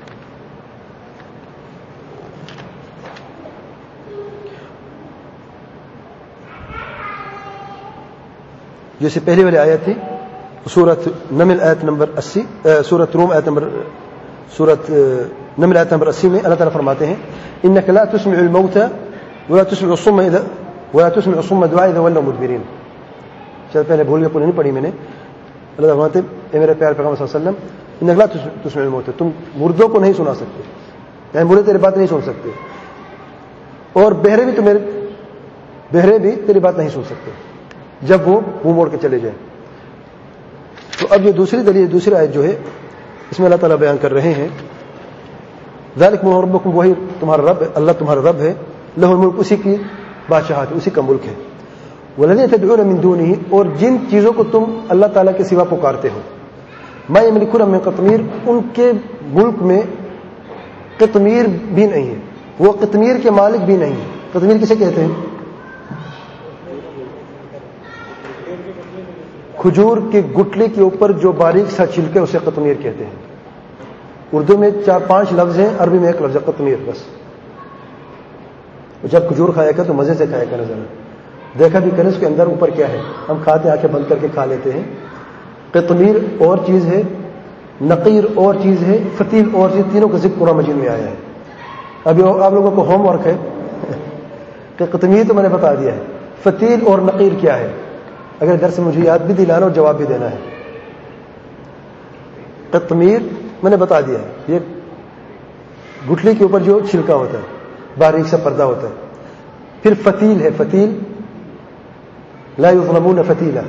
Speaker 1: جیسے پہلی والی آیت تھی سورت نمل آیت نمبر 80، سورت روم آیت نمبر، سورت نمل آیت نمبر 80 میں اللہ تعالیٰ فرماتے ہیں انك لا تسمع الموتى ولا تسمع الصم اذا ولا تسمع الصم دعاء اذا ولوا مدبرين. شاید پہلے بھول گیا، پوری نہیں پڑھی میں نے. اللہ تعالیٰ فرماتے ہیں اے میرے پیارے پیغمبر صلی اللہ علیہ وسلم انك لا تسمع الموتى، تم مردوں کو نہیں سنا سکتے، یعنی مردے تیری بات نہیں سن سکتے، اور بہرے بھی تیری بات نہیں سن سکتے جب وہ منہ موڑ کے چلے جائیں. تو اب یہ دوسری دلیل، دوسری آیت جو ہے اس میں اللہ تعالیٰ بیان کر رہے ہیں ذالکم ربکم، وہی تمہارا رب، اللہ تمہارا رب ہے، لہ الملک، اسی کی بادشاہت، اسی کا ملک ہے. والذین تدعون من دونہ، اور جن چیزوں کو تم اللہ تعالیٰ کے سوا پکارتے ہو، ما یملکون من قطمیر، ان کے ملک میں قطمیر بھی نہیں ہے، وہ قطمیر کے مالک بھی نہیں ہے. قطمیر کسے کہتے ہیں؟ کھجور کی گٹلی کے اوپر جو باریک سا چھلکے اسے قطمیر کہتے ہیں. اردو میں 4-5 لفظ ہیں، عربی میں 1 لفظ ہے قطمیر بس. جب کھجور کھایا کر تو مزے سے کھایا کر، ذرا دیکھا بھی کریں اس کے اندر اوپر کیا ہے. ہم کھاتے آنکھیں بند کر کے کھا لیتے ہیں. قطمیر اور چیز ہے، نقیر اور چیز ہے، فتیل اور چیز، تینوں کا ذکر قرآن مجید میں آیا ہے. ابھی آپ لوگوں کو ہوم ورک ہے کہ قطمیر تو میں نے بتا دیا ہے، فتیل اور نقیر کیا ہے، اگر در سے مجھے یاد بھی دلانا اور جواب بھی دینا ہے. قطمیر میں نے بتا دیا ہے، یہ گٹھلی کے اوپر جو چھلکا ہوتا ہے، باریک سا پردہ ہوتا ہے. پھر فتیل ہے، فتیل لا یظلمون فتیلا.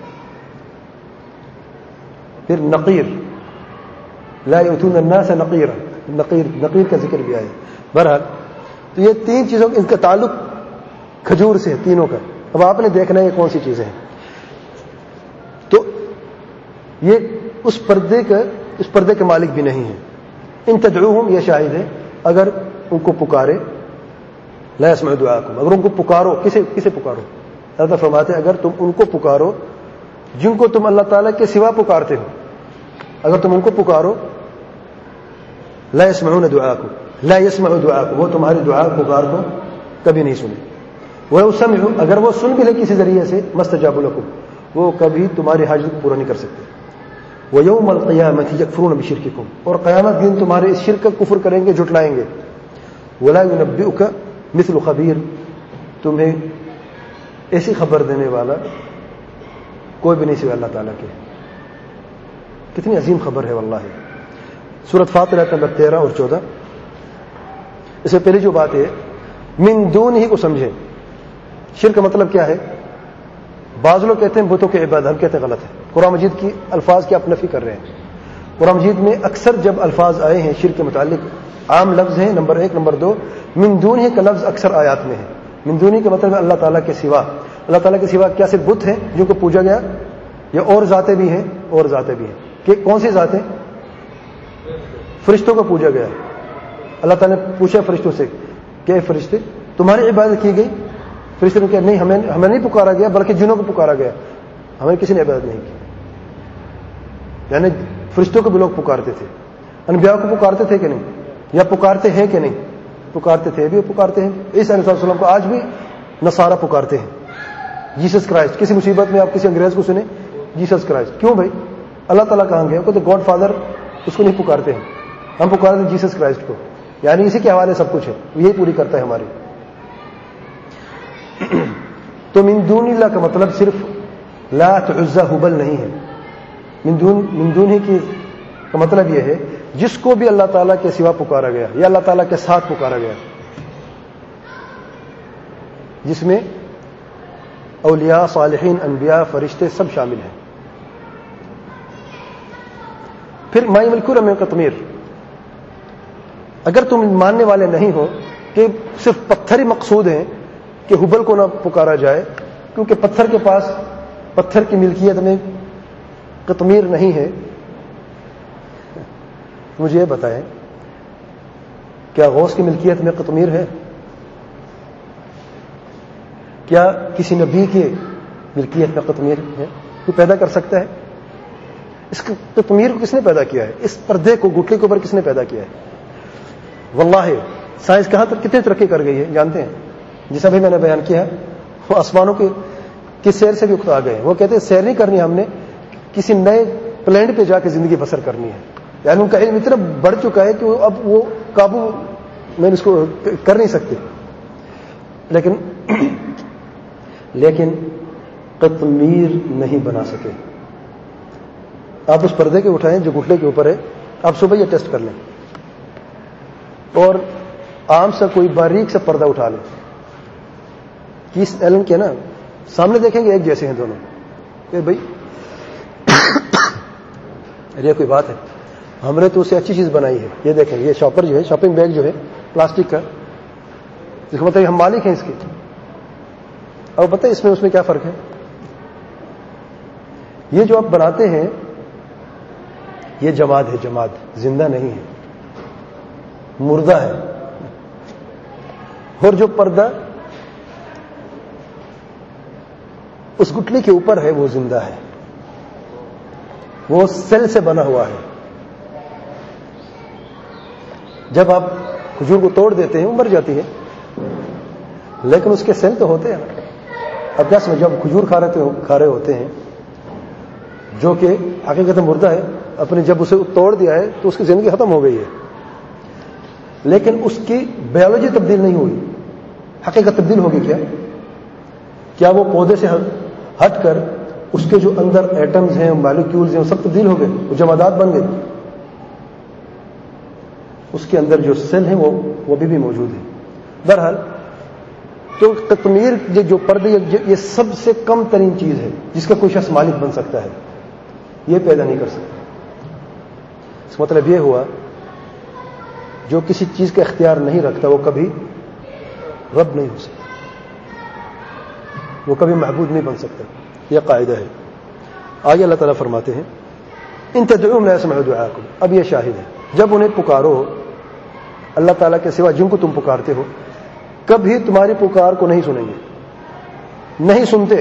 Speaker 1: پھر نقیر لا یؤتون الناس نقیرا، نقیر کا ذکر بھی آیا. بہرحال تو یہ 3 چیزوں ان کا تعلق کھجور سے ہے، تینوں کا. اب آپ نے دیکھنا ہے یہ کون سی چیزیں ہیں. تو یہ اس پردے کے مالک بھی نہیں ہیں. ان تدعوہم، یہ شاہد ہے، اگر ان کو پکارے، لا يسمع دعاءکم، اگر ان کو پکارو، کسے پکارو؟ اللہ فرماتے ہیں اگر تم ان کو پکارو جن کو تم اللہ تعالیٰ کے سوا پکارتے ہو، اگر تم ان کو پکارو، لا يسمعون دعاءکم، لا يسمع دعاءکم، وہ تمہاری دعا پکار کو کبھی نہیں سنیں. وَلَوْ سَمِعُوا، اگر وہ سن بھی لے کسی ذریعے سے، مَسْتَجَابُوا لَكُمْ، وہ کبھی تمہاری حاجت کو پورا نہیں کر سکتے. وَيَوْمَ الْقِيَامَةِ يَكْفُرُونَ بِشِرْكِكُمْ، اور قیامت دن تمہارے اس شرک کا کفر کریں گے، جھٹلائیں گے. وَلَا يُنَبِّئُكَ مِثْلُ خَبِيرٍ، تمہیں ایسی خبر دینے والا کوئی بھی نہیں سوائے اللہ تعالیٰ کے. کتنی عظیم خبر ہے واللہ. سورۃ فاطر آیت نمبر 13 اور 14. اس سے پہلی جو بات ہے من دون ہی کو سمجھیں. شرک کا مطلب کیا ہے؟ بعض لوگ کہتے ہیں بتوں کے عبادت، ہم کہتے ہیں غلط ہے. قرآن مجید کی الفاظ کی آپ نفی کر رہے ہیں. قرآن مجید میں اکثر جب الفاظ آئے ہیں شرک کے متعلق، عام لفظ ہیں، نمبر 1. نمبر 2، من دون ہی کا لفظ اکثر آیات میں ہے. من دون ہی کا مطلب ہے اللہ تعالیٰ کے سوا. اللہ تعالیٰ کے سوا کیا صرف بت ہیں جن کو پوجا گیا، یا اور ذاتیں بھی ہیں؟ اور ذاتیں بھی ہیں. کہ کون سی ذاتیں؟ فرشتوں کو پوجا گیا. اللہ تعالیٰ نے پوچھا فرشتوں سے کہ فرشتے تمہاری عبادت کی گئی؟ فرشتے نے کہا نہیں، ہمیں نہیں پکارا گیا بلکہ جنوں کو پکارا گیا، ہمیں کسی نے عبادت نہیں کی. یعنی فرشتوں کو بھی لوگ پکارتے تھے. انبیاء کو پکارتے تھے کہ نہیں؟ یا پکارتے ہیں کہ نہیں؟ پکارتے تھے بھی، پکارتے ہیں. عیسیٰ علیہ السلام کو آج بھی نصارہ پکارتے ہیں. جیسس کرائسٹ، کسی مصیبت میں آپ کسی انگریز کو سنیں جیسس کرائسٹ، کیوں بھائی؟ اللہ تعالیٰ کہاں گیا؟ تو گاڈ فادر اس کو نہیں پکارتے ہیں، ہم پکارتے ہیں جیسس کرائسٹ کو. یعنی اسی کے حوالے سب کچھ ہے، یہی پوری کرتا ہے ہماری. تو من دون اللہ کا مطلب صرف لات، عزا، ہبل نہیں ہے. من دون ہی کی کا مطلب یہ ہے جس کو بھی اللہ تعالیٰ کے سوا پکارا گیا یا اللہ تعالیٰ کے ساتھ پکارا گیا. جس میں اولیاء، صالحین، انبیاء، فرشتے سب شامل ہیں. پھر ما یملکون من قطمیر، اگر تم ماننے والے نہیں ہو کہ صرف پتھر ہی مقصود ہیں کہ ہبل کو نہ پکارا جائے کیونکہ پتھر کے پاس پتھر کی ملکیت میں قطمیر نہیں ہے، مجھے یہ بتائیں کیا غوث کی ملکیت میں قطمیر ہے؟ کیا کسی نبی کی ملکیت میں قطمیر ہے؟ کوئی پیدا کر سکتا ہے؟ اس قطمیر کو کس نے پیدا کیا ہے؟ اس پردے کو گٹھلی کے اوپر کس نے پیدا کیا ہے؟ واللہ سائنس کہاں تک کتنی ترقی کر گئی ہے جانتے ہیں؟ جیسا بھی میں نے بیان کیا وہ آسمانوں کی سیر سے بھی اکتا گئے ہیں. وہ کہتے ہیں سیر نہیں کرنی ہم نے، کسی نئے پلینٹ پہ جا کے زندگی بسر کرنی ہے. یعنی ان کا علم اتنا بڑھ چکا ہے کہ اب وہ قابو میں اس کو کر نہیں سکتے. لیکن قطمیر نہیں بنا سکے. آپ اس پردے کے اٹھائیں جو گٹھلے کے اوپر ہے، آپ صبح یہ ٹیسٹ کر لیں اور عام سا کوئی باریک سا پردہ اٹھا لیں. کس ایلن کے نا سامنے دیکھیں گے ایک جیسے ہیں دونوں. کہ بھائی یہ کوئی بات ہے، ہم نے تو اسے اچھی چیز بنائی ہے. یہ دیکھیں یہ شاپر جو ہے، شاپنگ بیگ جو ہے پلاسٹک کا، جس کا مطلب ہم مالک ہیں اس کے. اب بتائیں اس میں کیا فرق ہے؟ یہ جو آپ بناتے ہیں یہ جماد ہے، جماد زندہ نہیں ہے، مردہ ہے. اور جو پردہ اس گٹلی کے اوپر ہے وہ زندہ ہے، وہ سیل سے بنا ہوا ہے. جب آپ کھجور کو توڑ دیتے ہیں وہ مر جاتی ہے، لیکن اس کے سیل تو ہوتے ہیں. اب کیا سمجھو، جب کھجور کھا رہے ہوتے ہیں جو کہ حقیقت مردہ ہے، اپنے جب اسے توڑ دیا ہے تو اس کی زندگی ختم ہو گئی ہے، لیکن اس کی بایولوجی تبدیل نہیں ہوئی. حقیقت تبدیل ہوگی کیا وہ پودے سے ہٹ کر اس کے جو اندر ایٹمز ہیں، مالیکیولز ہیں، وہ سب تبدیل ہو گئے، وہ جمادات بن گئے. اس کے اندر جو سیل ہیں وہ بھی موجود ہیں. بہرحال تو قطمیر جو پردے یہ سب سے کم ترین چیز ہے جس کا کوئی شخص مالک بن سکتا ہے، یہ پیدا نہیں کر سکتا. اس مطلب یہ ہوا جو کسی چیز کا اختیار نہیں رکھتا وہ کبھی رب نہیں ہو سکتا، وہ کبھی معبود نہیں بن سکتا. یہ قاعدہ ہے. آگے اللہ تعالیٰ فرماتے ہیں ان تدعوهم لا يسمعوا دعاءكم. اب یہ شاہد ہے، جب انہیں پکارو اللہ تعالیٰ کے سوا جن کو تم پکارتے ہو، کبھی تمہاری پکار کو نہیں سنیں گے، نہیں سنتے.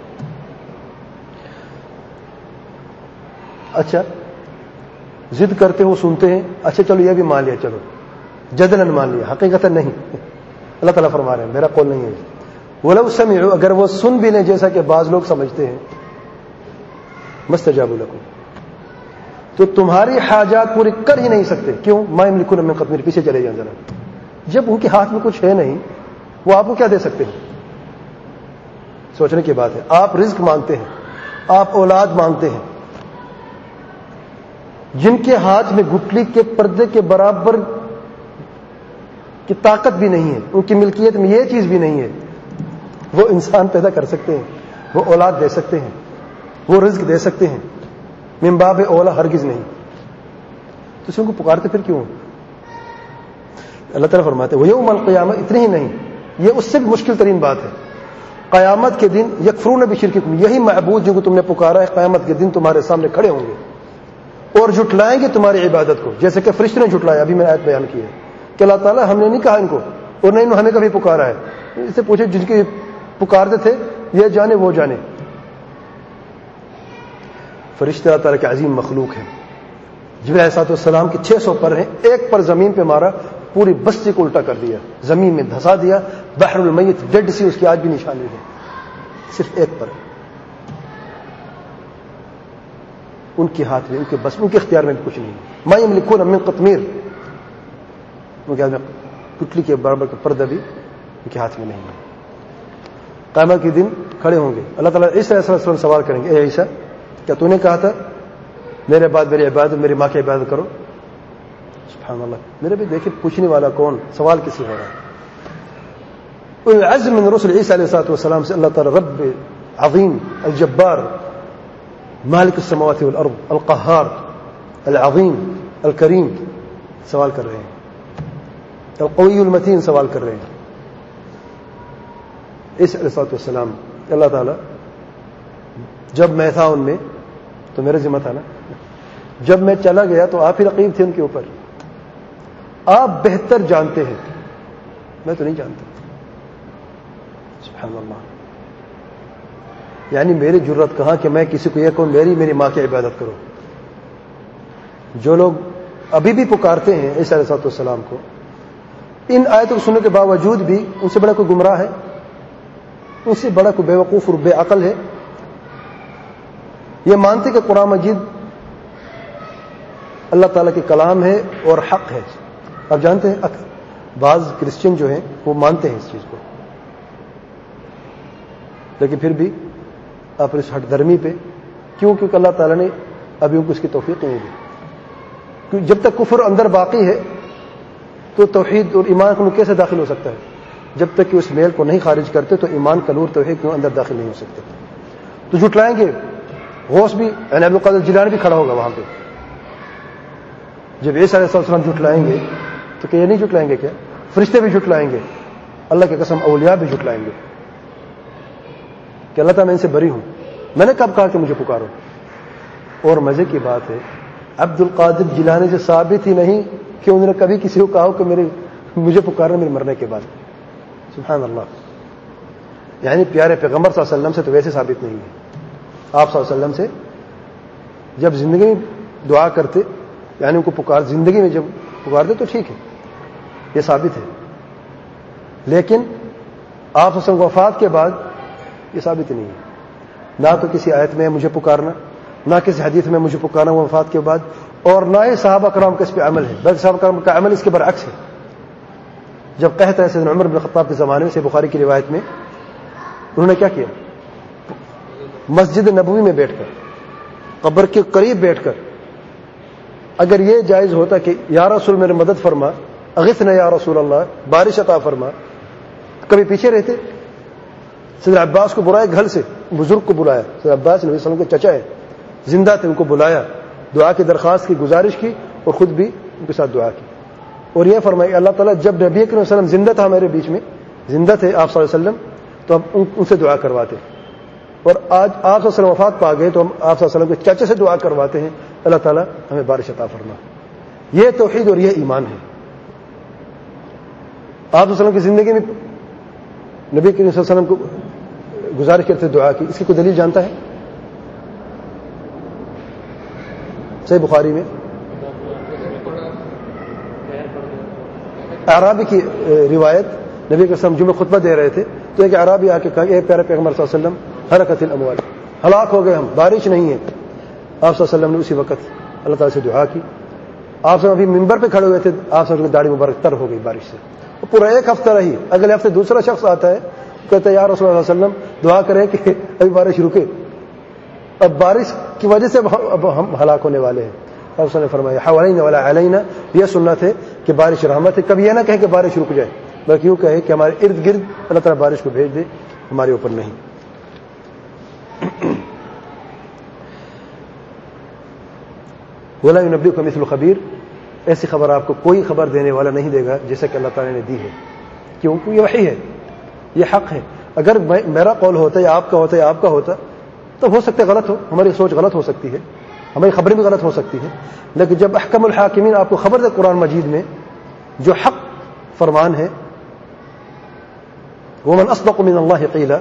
Speaker 1: اچھا ضد کرتے ہو سنتے ہیں، اچھا چلو یہ بھی مان لیا، چلو جدلاً مان لیا، حقیقت نہیں. اللہ تعالیٰ فرما رہے ہیں میرا قول نہیں ہے. وَلَوْ سَمِعُوا، اگر وہ سن بھی لیں جیسا کہ بعض لوگ سمجھتے ہیں، مَسْتَجَابُوا لَكُمْ، تو تمہاری حاجات پوری کر ہی نہیں سکتے. کیوں؟ مَا يَمْلِكُونَ مِنْ قَطْمِيرٍ. پیچھے چلے جائیں ذرا. جب ان کے ہاتھ میں کچھ ہے نہیں، وہ آپ کو کیا دے سکتے ہیں؟ سوچنے کی بات ہے. آپ رزق مانگتے ہیں، آپ اولاد مانگتے ہیں، جن کے ہاتھ میں گٹلی کے پردے کے برابر کی طاقت بھی نہیں ہے، ان کی ملکیت میں یہ چیز بھی نہیں ہے. وہ انسان پیدا کر سکتے ہیں، وہ اولاد دے سکتے ہیں، وہ رزق دے سکتے ہیں، من باب اولا ہرگز نہیں. تو اس کو پکارتے پھر کیوں؟ اللہ تعالیٰ فرماتے ہیں وَيَوْمَ الْقِيَامَةِ. اتنے ہی نہیں، یہ اس سے بھی مشکل ترین بات ہے. قیامت کے دن یکفرون بشرککم، یہی معبود جن کو تم نے پکارا ہے قیامت کے دن تمہارے سامنے کھڑے ہوں گے اور جھٹلائیں گے تمہاری عبادت کو، جیسے کہ فرشتے نے جھٹلایا. ابھی میں آیت بیان کی ہے کہ اللہ تعالیٰ ہم نے نہیں کہا ان کو، اور نہیں ہمیں کبھی پکارا ہے. اس سے پوچھے جن کی پکارتے تھے، یہ جانے وہ جانے. فرشتے اللہ تعالیٰ کے عظیم مخلوق ہیں. جبرائیل علیہ السلام کے 600 پر ہیں، ایک پر زمین پہ مارا، پوری بستی کو الٹا کر دیا، زمین میں دھسا دیا. بحر المیت، ڈیڈ سی، اس کی آج بھی نشانی ہے، صرف ایک پر. ان کے ہاتھ میں، ان کے بس، ان کے اختیار میں بھی کچھ نہیں. ما یملکون من قطمیر، ان کے ہاتھ میں گٹلی کے برابر کا پردہ بھی ان کے ہاتھ میں نہیں ہے. قیامت کے دن کھڑے ہوں گے. اللہ تعالیٰ عیسیٰ علیہ السلام سوال کریں گے، اے عیسیٰ کیا تو نے کہا تھا میرے بعد میری عبادت، میری ماں کی عبادت کرو؟ سبحان اللہ. میرے بھی دیکھیں پوچھنے والا کون، سوال کسی ہو رہا ہے. العزم من رسل عیسیٰ علیہ السلام سے اللہ تعالیٰ رب عظیم الجبار مالک السماوات والارض القہار العظیم الکریم سوال کر رہے ہیں، القوی المتین سوال کر رہے ہیں عیسیٰ علیہ السلام. اللہ تعالیٰ جب میں تھا ان میں تو میرا ذمہ تھا نا، جب میں چلا گیا تو آپ ہی رقیب تھے ان کے اوپر، آپ بہتر جانتے ہیں، میں تو نہیں جانتا. سبحان اللہ. یعنی میری جرت کہاں کہ میں کسی کو یہ کہوں میری ماں کی عبادت کرو. جو لوگ ابھی بھی پکارتے ہیں عیسیٰ علیہ السلام کو، ان آیتوں کو سننے کے باوجود بھی ان سے بڑا کوئی گمراہ ہے، ان سے بڑا کوئی بے وقوف اور بے عقل ہے؟ یہ مانتے کہ قرآن مجید اللہ تعالیٰ کے کلام ہے اور حق ہے. آپ جانتے ہیں بعض کرسچن جو ہیں وہ مانتے ہیں اس چیز کو، لیکن پھر بھی آپ اس ہٹ درمی پہ کیوں؟ کیونکہ اللہ تعالیٰ نے ابھی ان کو اس کی توفیق نہیں دی. کیونکہ جب تک کفر اندر باقی ہے تو توحید اور ایمان کو کیسے داخل ہو سکتا ہے؟ جب تک کہ اس میل کو نہیں خارج کرتے تو ایمان کا نور توحید کو اندر داخل نہیں ہو سکتے. تو جھٹلائیں گے. غوث بھی یعنی عبد القادر جیلانی بھی کھڑا ہوگا وہاں پہ. جب عیسیٰ علیہ السلام جھٹلائیں گے تو کہ یہ نہیں جھٹلائیں گے کیا؟ فرشتے بھی جھٹلائیں گے، اللہ کی قسم اولیاء بھی جھٹلائیں گے کہ اللہ تعالیٰ میں ان سے بری ہوں، میں نے کب کہا کہ مجھے پکارو. اور مزے کی بات ہے عبد القادر جیلانی سے ثابت ہی نہیں کہ انہوں نے کبھی کسی کو کہا کہ مجھے پکارنا میرے مرنے کے بعد. سبحان اللہ. یعنی پیارے پیغمبر صلی اللہ علیہ وسلم سے تو ویسے ثابت نہیں ہے. آپ صلی اللہ علیہ وسلم سے جب زندگی میں دعا کرتے یعنی ان کو زندگی میں جب پکارتے تو ٹھیک ہے، یہ ثابت ہے، لیکن آپ صلی اللہ علیہ وسلم کی وفات کے بعد یہ ثابت ہی نہیں ہے. نہ تو کسی آیت میں مجھے پکارنا، نہ کسی حدیث میں مجھے پکارنا وفات کے بعد، اور نہ ہی صحابہ کرام کا اس پہ عمل ہے، بلکہ صحابہ کرام کا عمل اس کے برعکس ہے. جب قحط ہے سیدنا عمر بن خطاب کے زمانے میں سے بخاری کی روایت میں انہوں نے کیا کیا؟ مسجد نبوی میں بیٹھ کر، قبر کے قریب بیٹھ کر، اگر یہ جائز ہوتا کہ یا رسول میرے مدد فرما، اغثنا یا رسول اللہ، بارش عطا فرما، کبھی پیچھے رہتے. سیدنا عباس کو بلایا گھر سے، بزرگ کو بلایا، سیدنا عباس نبی صلی اللہ علیہ وسلم کے چچا ہے، زندہ تھے، ان کو بلایا، دعا کی درخواست کی، گزارش کی، اور خود بھی ان کے ساتھ دعا کی. اور یہ فرمایا اللہ تعالیٰ جب نبی کریم صلی اللہ علیہ وسلم زندہ تھا ہمارے بیچ میں، زندہ تھے آپ صلی اللہ علیہ وسلم، تو ہم ان سے دعا کرواتے، اور آج آپ صلی اللہ علیہ وسلم وفات پا گئے تو ہم آپ صلی اللہ علیہ وسلم کے چچے سے دعا کرواتے ہیں اللہ تعالیٰ ہمیں بارش عطا فرما. یہ توحید اور یہ ایمان ہے. آپ صلی اللہ علیہ وسلم کی زندگی میں نبی کریم صلی اللہ علیہ وسلم کو گزارش کرتے دعا کی، اس کی کوئی دلیل جانتا ہے؟ صحیح بخاری میں اعرابی کی روایت، نبی کے وسلم جمعہ خطبہ دے رہے تھے تو ایک اعرابی آ کے کہا اے پیارے پیغمبر صلی اللہ علیہ وسلم ہلکت الاموال، ہلاک ہو گئے ہم، بارش نہیں ہے. آپ صلی اللہ علیہ وسلم نے اسی وقت اللہ تعالیٰ سے دعا کی. آپ ابھی ممبر پہ کھڑے ہوئے تھے، آپ صلی اللہ علیہ وسلم کی داڑھی مبارک تر ہو گئی بارش سے. پورا ایک ہفتہ رہی. اگلے ہفتے دوسرا شخص آتا ہے کہتا ہے یا رسول اللہ صلی اللہ علیہ وسلم دعا کریں کہ ابھی بارش رکے، اب بارش کی وجہ سے اب ہم ہلاک ہونے والے ہیں. اور اس نے فرمایا حوالینہ ولا علینا، یہ سنت ہے کہ بارش رحمت ہے. کبھی یہ نہ کہیں کہ بارش رک جائے، بلکہ یوں کہے کہ ہمارے ارد گرد اللہ تعالیٰ بارش کو بھیج دے، ہمارے اوپر نہیں. ولا ينبئك مثل خبیر، ایسی خبر آپ کو کوئی خبر دینے والا نہیں دے گا جیسا کہ اللہ تعالیٰ نے دی ہے. کیونکہ یہ وحی ہے، یہ حق ہے. اگر میرا قول ہوتا یا آپ کا ہوتا یا آپ کا ہوتا تو ہو سکتا ہے غلط ہو، ہماری سوچ غلط ہو سکتی ہے، ہماری خبریں بھی غلط ہو سکتی ہیں. لیکن جب احکم الحاکمین آپ کو خبر دے قرآن مجید میں جو حق فرمان ہے، ومن اصدق من اللہ قیلا،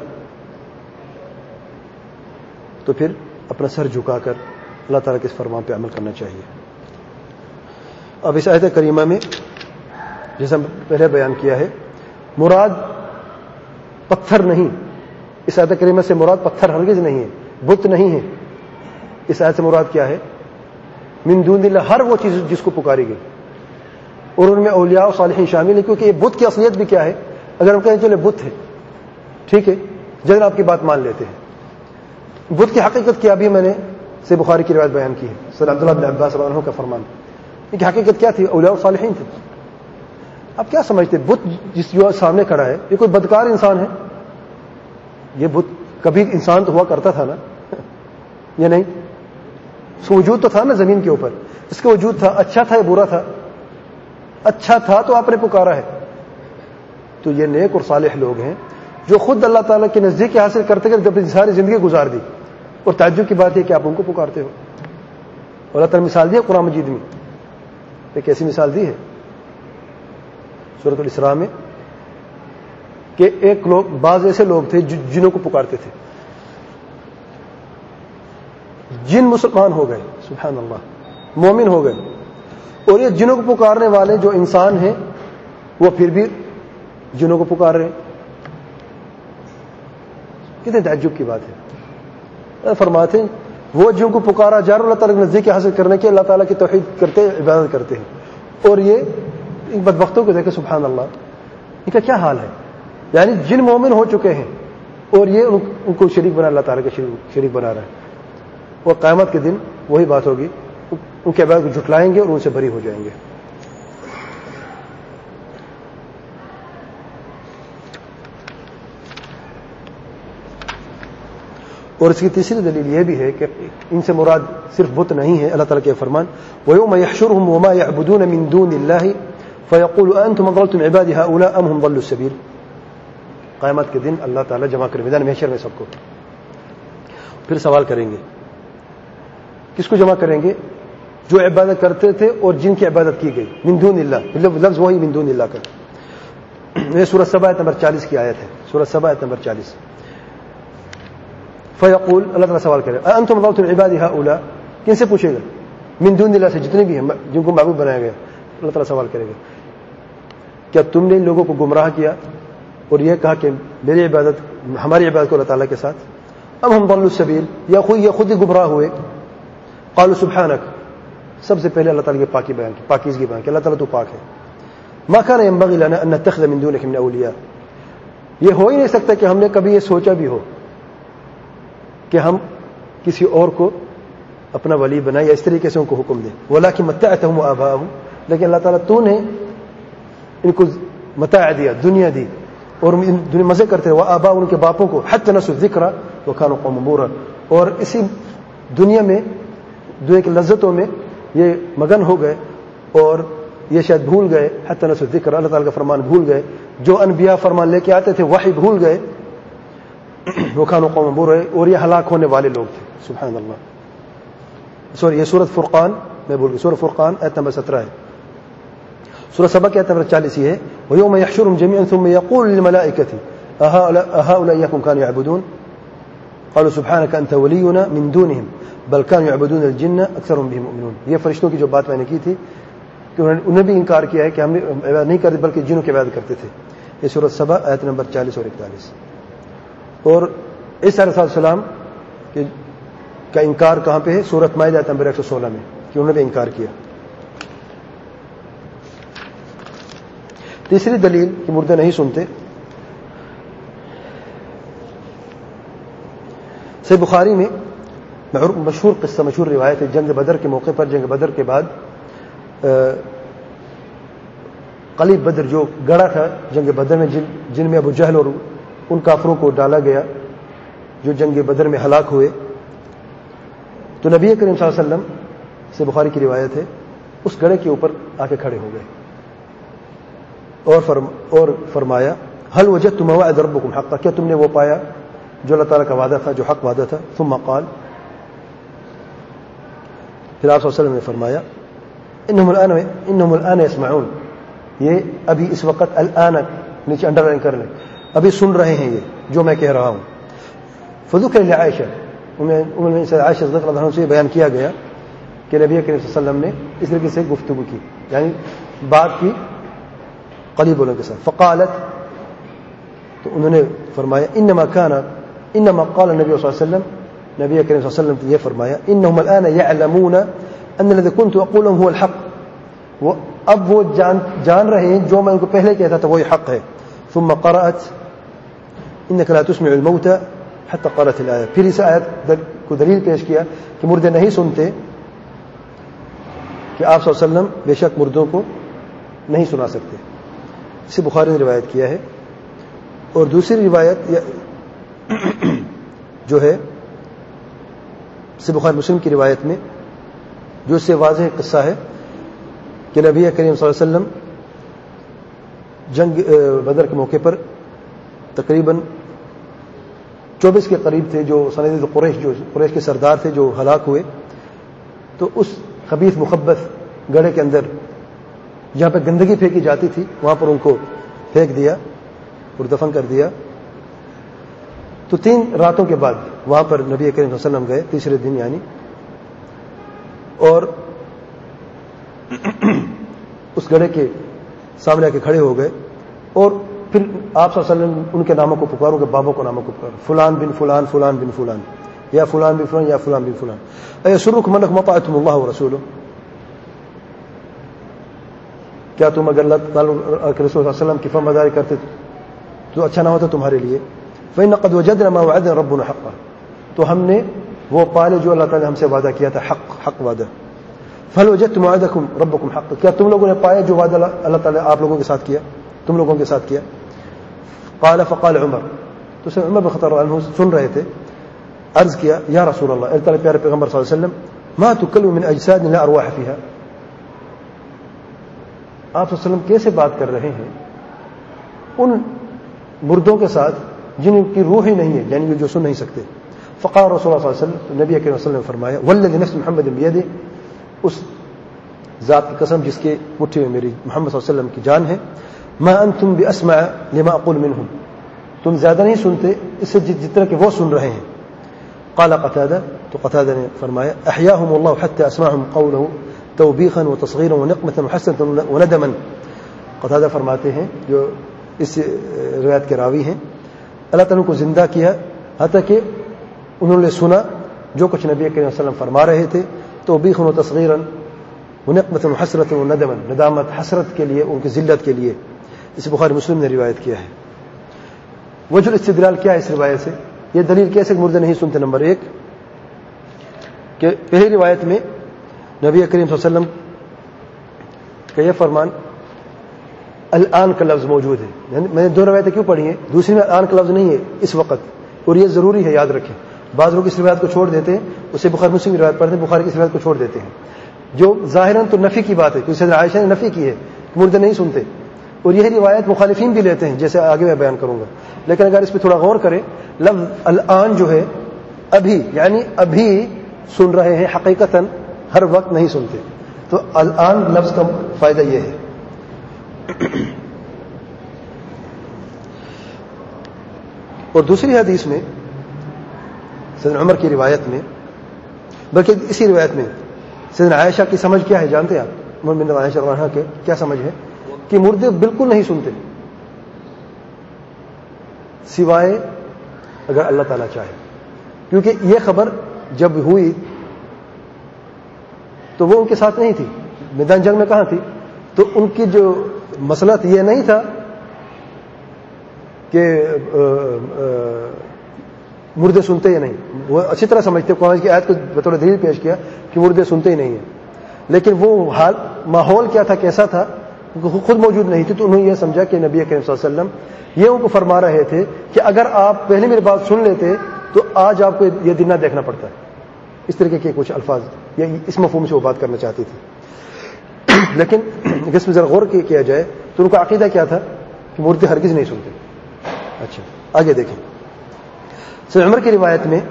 Speaker 1: تو پھر اپنا سر جھکا کر اللہ تعالیٰ کے اس فرمان پہ عمل کرنا چاہیے. اب اس آیت کریمہ میں جیسا پہلے بیان کیا ہے، مراد پتھر نہیں. اس آیت کریمہ سے مراد پتھر ہرگز نہیں ہے، بت نہیں ہے. اس آیت سے مراد کیا ہے؟ من دون اللہ، ہر وہ چیز جس کو پکاری گئی، اور ان میں اولیاء و صالحین شامل ہیں. کیونکہ یہ بت کی اصلیت بھی کیا ہے؟ اگر ہم کہیں چلے بت ہے، ٹھیک ہے، جن آپ کی بات مان لیتے ہیں. بت کی حقیقت کیا بھی میں نے سے بخاری کی روایت بیان کی ہے، سر عبداللہ بن عباس رضی اللہ عنہ کا فرمان. کہ حقیقت کیا تھی؟ اولیاء و صالحین تھے. آپ کیا سمجھتے بت جس جو سامنے کھڑا ہے یہ کوئی بدکار انسان ہے؟ یہ بت کبھی انسان تو ہوا کرتا تھا نا، یہ نہیں، اس کا وجود تو تھا نا زمین کے اوپر، اس کا وجود تھا، اچھا تھا یا برا تھا؟ اچھا تھا تو آپ نے پکارا ہے. تو یہ نیک اور صالح لوگ ہیں جو خود اللہ تعالیٰ کے نزدیک حاصل کرتے کرتے اپنی ساری زندگی گزار دی، اور تعجب کی بات ہے کہ آپ ان کو پکارتے ہو. اللہ تعالیٰ مثال دی ہے قرآن مجید میں، ایک ایسی مثال دی ہے سورۃ الاسراء میں کہ ایک لوگ، بعض ایسے لوگ تھے جنوں کو پکارتے تھے، جن مسلمان ہو گئے، سبحان اللہ، مومن ہو گئے، اور یہ جنوں کو پکارنے والے جو انسان ہیں وہ پھر بھی جنوں کو پکار رہے ہیں. کتنے تعجب کی بات ہے. فرماتے ہیں وہ جن کو پکارا جا رہا اللہ تعالیٰ کے نزدیک حاصل کرنے کے، اللہ تعالیٰ کی توحید کرتے، عبادت کرتے ہیں، اور یہ بدبختوں کو دیکھیں سبحان اللہ، ان کا کیا حال ہے. یعنی جن مومن ہو چکے ہیں اور یہ ان کو شریک بنا، اللہ تعالیٰ کا شریک بنا رہا ہے. اور قیامت کے دن وہی بات ہوگی، ان کے عبادت کو جھٹلائیں گے اور ان سے بری ہو جائیں گے. اور اس کی تیسری دلیل یہ بھی ہے کہ ان سے مراد صرف بت نہیں ہے. اللہ تعالیٰ کے فرمان وَيَوْمَ يَحْشُرُهُمْ وَمَا يَعْبُدُونَ مِن دُونِ اللَّهِ فَيَقُولُ أَأَنْتُمْ أَضْلَلْتُمْ عِبَادِي هَؤُلَاءِ أَمْ هُمْ ضَلُّوا السَّبِيلَ. قیامت کے دن اللہ تعالیٰ جمع کرے میدان محشر میں سب کو، پھر سوال کریں گے. کس کو جمع کریں گے؟ جو عبادت کرتے تھے اور جن کی عبادت کی گئی، من دون اللہ، لفظ وہی من دون اللہ کا. یہ سورۃ سبا آیت نمبر 40 کی آیت ہے، سورۃ سبا آیت نمبر 40. فیقول، اللہ تعالیٰ سوال کرے انتم اضللتم عبادی هؤلاء، کن سے پوچھے گا؟ من دون اللہ سے، جتنے بھی ہیں جن کو معبود بنایا گیا. اللہ تعالیٰ سوال کرے گا کیا تم نے ان لوگوں کو گمراہ کیا اور یہ کہا کہ میری عبادت، ہماری عبادت کو اللہ تعالیٰ کے ساتھ، ام ہم ضلوا السبیل، یا خود ہی گمراہ ہوئے. قالوا سبحانک، سب سے پہلے اللہ تعالیٰ کی پاکی بیان کی، پاکیزگی بیان کی، اللہ تعالیٰ تو پاک ہے. ما كان ينبغي لنا ان نتخذ من دونك من اولیاء، یہ ہو ہی نہیں سکتا کہ ہم نے کبھی یہ سوچا بھی ہو کہ ہم کسی اور کو اپنا ولی بنائے یا اس طریقے سے ان کو حکم دیں. ولكن متعتهم وآباءهم، لیکن اللہ تعالیٰ تو نے ان کو متاع دیا، دنیا دی، اور دنیا مزے کرتے وہ آبا، ان کے باپوں کو، حتى نسوا الذکر وكانوا قوما بورا، اور اسی دنیا میں، دنیا کی لذتوں میں یہ مگن ہو گئے اور یہ شاید بھول گئے. حتى نسوا الذکر، اللہ تعالیٰ کا فرمان بھول گئے، جو انبیاء فرمان لے کے آتے تھے وحی بھول گئے. وكانوا قوما بورا، اور یہ ہلاک ہونے والے لوگ تھے. سبحان اللہ. سوری، یہ سورۃ فرقان، میں بھول گیا، سورۃ فرقان آیت نمبر 17 ہے. سورۃ سبا کی آیت نمبر 40 ہے وَيَوْمَ يَحْشُرُهُمْ جَمِيعًا ثُمَّ يَقُولُ لِلْمَلَائِكَةِ أَهَؤُلَاءِ إِيَّاكُمْ كَانُوا يَعْبُدُونَ قَالُوا سُبْحَانَكَ أَنْتَ وَلِيُّنَا مِن دُونِهِمْ بَلْ كَانُوا يَعْبُدُونَ الْجِنَّ أَكْثَرُهُمْ بِهِمْ مُؤْمِنُونَ. یہ فرشتوں کی جو بات میں نے کی تھی کہ انہوں نے بھی انکار کیا ہے کہ ہم نے عبادت نہیں کرتے بلکہ جنوں کی عبادت کرتے تھے. یہ سورۃ سبا آیت نمبر 40 اور 41. اور عیسیٰ علیہ السلام کا انکار کہاں پہ ہے؟ سورۃ مائدہ آیت نمبر 116 میں، کہ انہوں نے بھی انکار کیا. تیسری دلیل کہ مردے نہیں سنتے، صحیح بخاری میں مشہور قصہ، مشہور روایت ہے. جنگ بدر کے موقع پر، جنگ بدر کے بعد قلیب بدر جو گڑھا تھا جنگ بدر میں، جن میں ابو جہل اور ان کافروں کو ڈالا گیا جو جنگ بدر میں ہلاک ہوئے، تو نبی کریم صلی اللہ علیہ وسلم سے بخاری کی روایت ہے اس گڑھے کے اوپر آ کے کھڑے ہو گئے اور فرمایا هل وجدتم ما وعد ربكم حقا، کیا تم نے وہ پایا جو اللہ تعالیٰ کا وعدہ تھا، جو حق وعدہ تھا. ثم قال، پھر آپ صلی اللہ علیہ وسلم نے فرمایا انہم الان يسمعون، یہ ابھی اس وقت، الان نیچے انڈر لائن کر لیں، ابھی سن رہے ہیں یہ جو میں کہہ رہا ہوں. فذکر لعائشہ، عائشہ رضی اللہ عنہا سے بیان کیا گیا کہ نبی کریم صلی اللہ علیہ وسلم نے اس طریقے سے گفتگو کی، یعنی بات کی قریب والوں کے ساتھ. فقالت، تو انہوں نے فرمایا انما قال النبي صلی اللہ علیہ وسلم، نبی کریم صلی اللہ علیہ وسلم نے یہ فرمایا انہم الان يعلمون ان الذي كنت اقوله هو الحق، وہ اب وہ جان رہے ہیں جو میں ان کو پہلے کہتا تھا وہی حق ہے. ثم قرأت انك لا تسمع الموتى حتى قرأت الآية، پھر اس آیت کو دلیل پیش کیا کہ مردے نہیں سنتے، کہ آپ صلی اللہ علیہ وسلم بے شک مردوں کو نہیں سنا سکتے. اسے بخاری نے روایت کیا ہے. اور دوسری روایت جو ہے سے بخاری مسلم کی روایت میں جو اس سے واضح قصہ ہے کہ نبی کریم صلی اللہ علیہ وسلم جنگ بدر کے موقع پر تقریباً 24 کے قریب تھے جو سند قریش کے سردار تھے جو ہلاک ہوئے. تو اس خبیث مخبث گڑھے کے اندر جہاں پہ گندگی پھینکی جاتی تھی وہاں پر ان کو پھینک دیا اور دفن کر دیا. تو 3 راتوں کے بعد وہاں پر نبی کریم صلی اللہ علیہ وسلم گئے, تیسرے دن یعنی, اور اس گڑھے کے سامنے آ کے کھڑے ہو گئے اور پھر آپ صلی اللہ علیہ وسلم ان کے ناموں کو پکارو کہ بابوں کو ناموں کو پکارو, فلان بن فلان, فلان بن فلان, یا فلان بن فلان, یا فلان بن فلان. ایسرکم انکم اطعتم اللہ ورسولہ, کیا تم اگر اللہ تعالی کے رسول صلی اللہ علیہ وسلم کی فرمانبرداری کرتے تو اچھا نہ ہوتا تمہارے لیے. فإن قد وجدنا ما وعدنا ربنا حقا, تو ہم نے وہ پالے جو اللہ تعالی نے ہم سے وعدہ کیا تھا, حق وعدہ. فهل وجدتم وعدكم ربكم حقا, کیا تم لوگوں نے پایا جو وعدہ اللہ تعالی آپ لوگوں کے ساتھ کیا, تم لوگوں کے ساتھ کیا. فقال عمر, تو سے عمر بن خطاب عنہ سن رہے تھے, عرض کیا یا رسول اللہ, اللہ تعالی پیارے پیغمبر صلی اللہ علیہ وسلم, ما تكلم من اجساد لا ارواح فيها, آپ صلی اللہ علیہ وسلم کیسے بات کر رہے ہیں ان مردوں کے ساتھ جن کی روح ہی نہیں ہے, یعنی جو سن نہیں سکتے. فقال رسول اللہ صلی اللہ علیہ وسلم, نبی کریم صلی اللہ علیہ وسلم نے فرمایا, والذی نفس محمد بیدہ, اس ذات کی قسم جس کے مٹھی میں میری محمد صلی اللہ علیہ وسلم کی جان ہے, ما انتم باسمع لما اقول منهم, تم زیادہ نہیں سنتے اس سے جتنا کہ وہ سن رہے ہیں. قال قتادہ, تو قتادہ نے فرمایا, احیاهم اللہ حتى اسمعهم قوله توبیخا وتصغیرا ونقمة وحسنة وندما. قتادہ فرماتے ہیں جو اس روایت کے راوی ہیں, اللہ تعالیٰ کو زندہ کیا حتیٰ کہ انہوں نے سنا جو کچھ نبی کریم صلی اللہ علیہ وسلم فرما رہے تھے, توبیخا وتصغیرا ونقمة وحسرة وندما, ندامت حسرت کے لیے, ان کی ذلت کے لیے. اسے بخاری مسلم نے روایت کیا ہے. وجہ الاستدلال کیا ہے اس روایت سے, یہ دلیل کیسے مردے نہیں سنتے. نمبر 1 کہ پہلی روایت میں نبی کریم صلی اللہ علیہ وسلم کا یہ فرمان الآن کا لفظ موجود ہے. میں نے 2 روایتیں کیوں پڑھی ہیں, دوسری میں الآن کا لفظ نہیں ہے اس وقت, اور یہ ضروری ہے, یاد رکھیں. بعض لوگ اس روایت کو چھوڑ دیتے ہیں, اسے بخاری مسلم کی روایت پڑھتے ہیں, بخاری کی اس روایت کو چھوڑ دیتے ہیں, جو ظاہراً تو نفی کی بات ہے, کیونکہ سیدنا عائشہ نے نفی کی ہے کہ مردے نہیں سنتے, اور یہی روایت مخالفین بھی لیتے ہیں, جیسے آگے میں بیان کروں گا. لیکن اگر اس پہ تھوڑا غور کریں, لفظ الآن جو ہے ابھی, یعنی ابھی سن رہے ہیں, حقیقتاً ہر وقت نہیں سنتے. تو الآن لفظ کا فائدہ یہ ہے. اور دوسری حدیث میں سیدنا عمر کی روایت میں, بلکہ اسی روایت میں سیدنا عائشہ کی سمجھ کیا ہے جانتے ہیں آپ؟ عمر بن عائشہ رضی اللہ عنہا کے کیا سمجھ ہے کہ مردے بالکل نہیں سنتے سوائے اگر اللہ تعالیٰ چاہے. کیونکہ یہ خبر جب ہوئی تو وہ ان کے ساتھ نہیں تھی, میدان جنگ میں کہاں تھی, تو ان کی جو مسئلہ یہ نہیں تھا کہ مردے سنتے یا نہیں, وہ اچھی طرح سمجھتے, قرآن کی آیت کو بطور دلیل پیش کیا کہ مردے سنتے ہی نہیں ہیں. لیکن وہ حال ماحول کیا تھا, کیسا تھا, خود موجود نہیں تھی, تو انہوں نے یہ سمجھا کہ نبی کریم صلی اللہ علیہ وسلم یہ ان کو فرما رہے تھے کہ اگر آپ پہلے میری بات سن لیتے تو آج آپ کو یہ دن نہ دیکھنا پڑتا ہے. اس طریقے کے کچھ الفاظ یا اس مفہوم سے وہ بات کرنا چاہتی تھی. لیکن اس میں ذرا غور کیا جائے تو ان کا عقیدہ کیا تھا کہ مردے ہرگز نہیں سنتے. اچھا آگے دیکھیں. سیدنا عمر کی روایت میں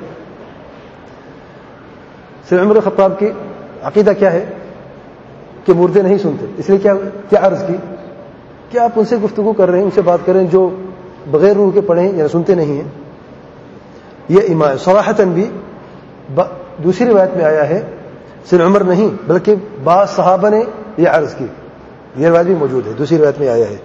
Speaker 1: سیدنا عمر خطاب کی عقیدہ کیا ہے کہ مردے نہیں سنتے. اس لیے کیا عرض کی کہ آپ ان سے گفتگو کر رہے ہیں, ان سے بات کر رہے ہیں جو بغیر روح کے پڑھیں یا سنتے نہیں ہیں. یہ ایمان صراحتاً بھی دوسری روایت میں آیا ہے, صرف عمر نہیں بلکہ بعض صحابہ نے یہ عرض کی. یہ روایت بھی موجود ہے, دوسری روایت میں آیا ہے.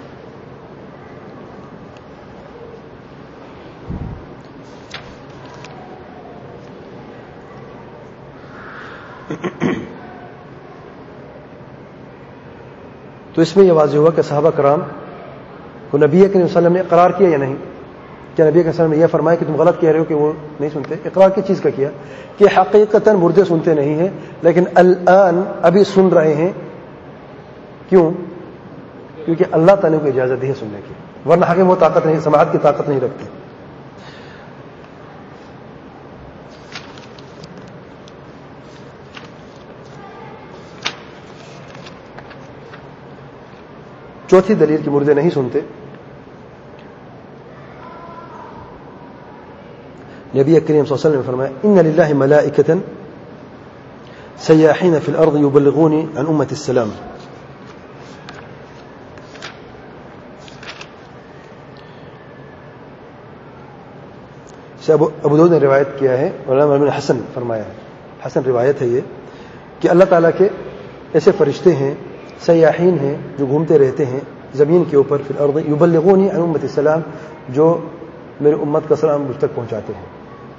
Speaker 1: تو اس میں یہ واضح ہوا کہ صحابہ کرام کو نبی کریم صلی اللہ علیہ وسلم نے اقرار کیا یا نہیں. کیا نبی کریم صلی اللہ علیہ وسلم نے یہ فرمایا کہ تم غلط کہہ رہے ہو کہ وہ نہیں سنتے؟ اقرار کی چیز کا کیا کہ حقیقتاً مردے سنتے نہیں ہیں, لیکن الان ابھی سن رہے ہیں. کیوں؟ کیونکہ اللہ تعالیٰ کو اجازت دی ہے سننے کی، ورنہ حقیقت وہ طاقت نہیں، سماعت کی طاقت نہیں رکھتے۔ چوتھی دلیل کہ مردے نہیں سنتے، نبی کریم صلی اللہ علیہ وسلم نے فرمایا ان للہ ملائکۃ سیاحین فی الارض یبلغون عن امت السلام۔ ابو داؤد نے روایت کیا ہے، علامہ ابن حسن فرمایا ہے، حسن روایت ہے یہ، کہ اللہ تعالیٰ کے ایسے فرشتے ہیں، سیاحین ہیں، جو گھومتے رہتے ہیں زمین کے اوپر، فی الارض یبلغون عن امت السلام، جو میرے امت کا سلام مجھ تک پہنچاتے ہیں۔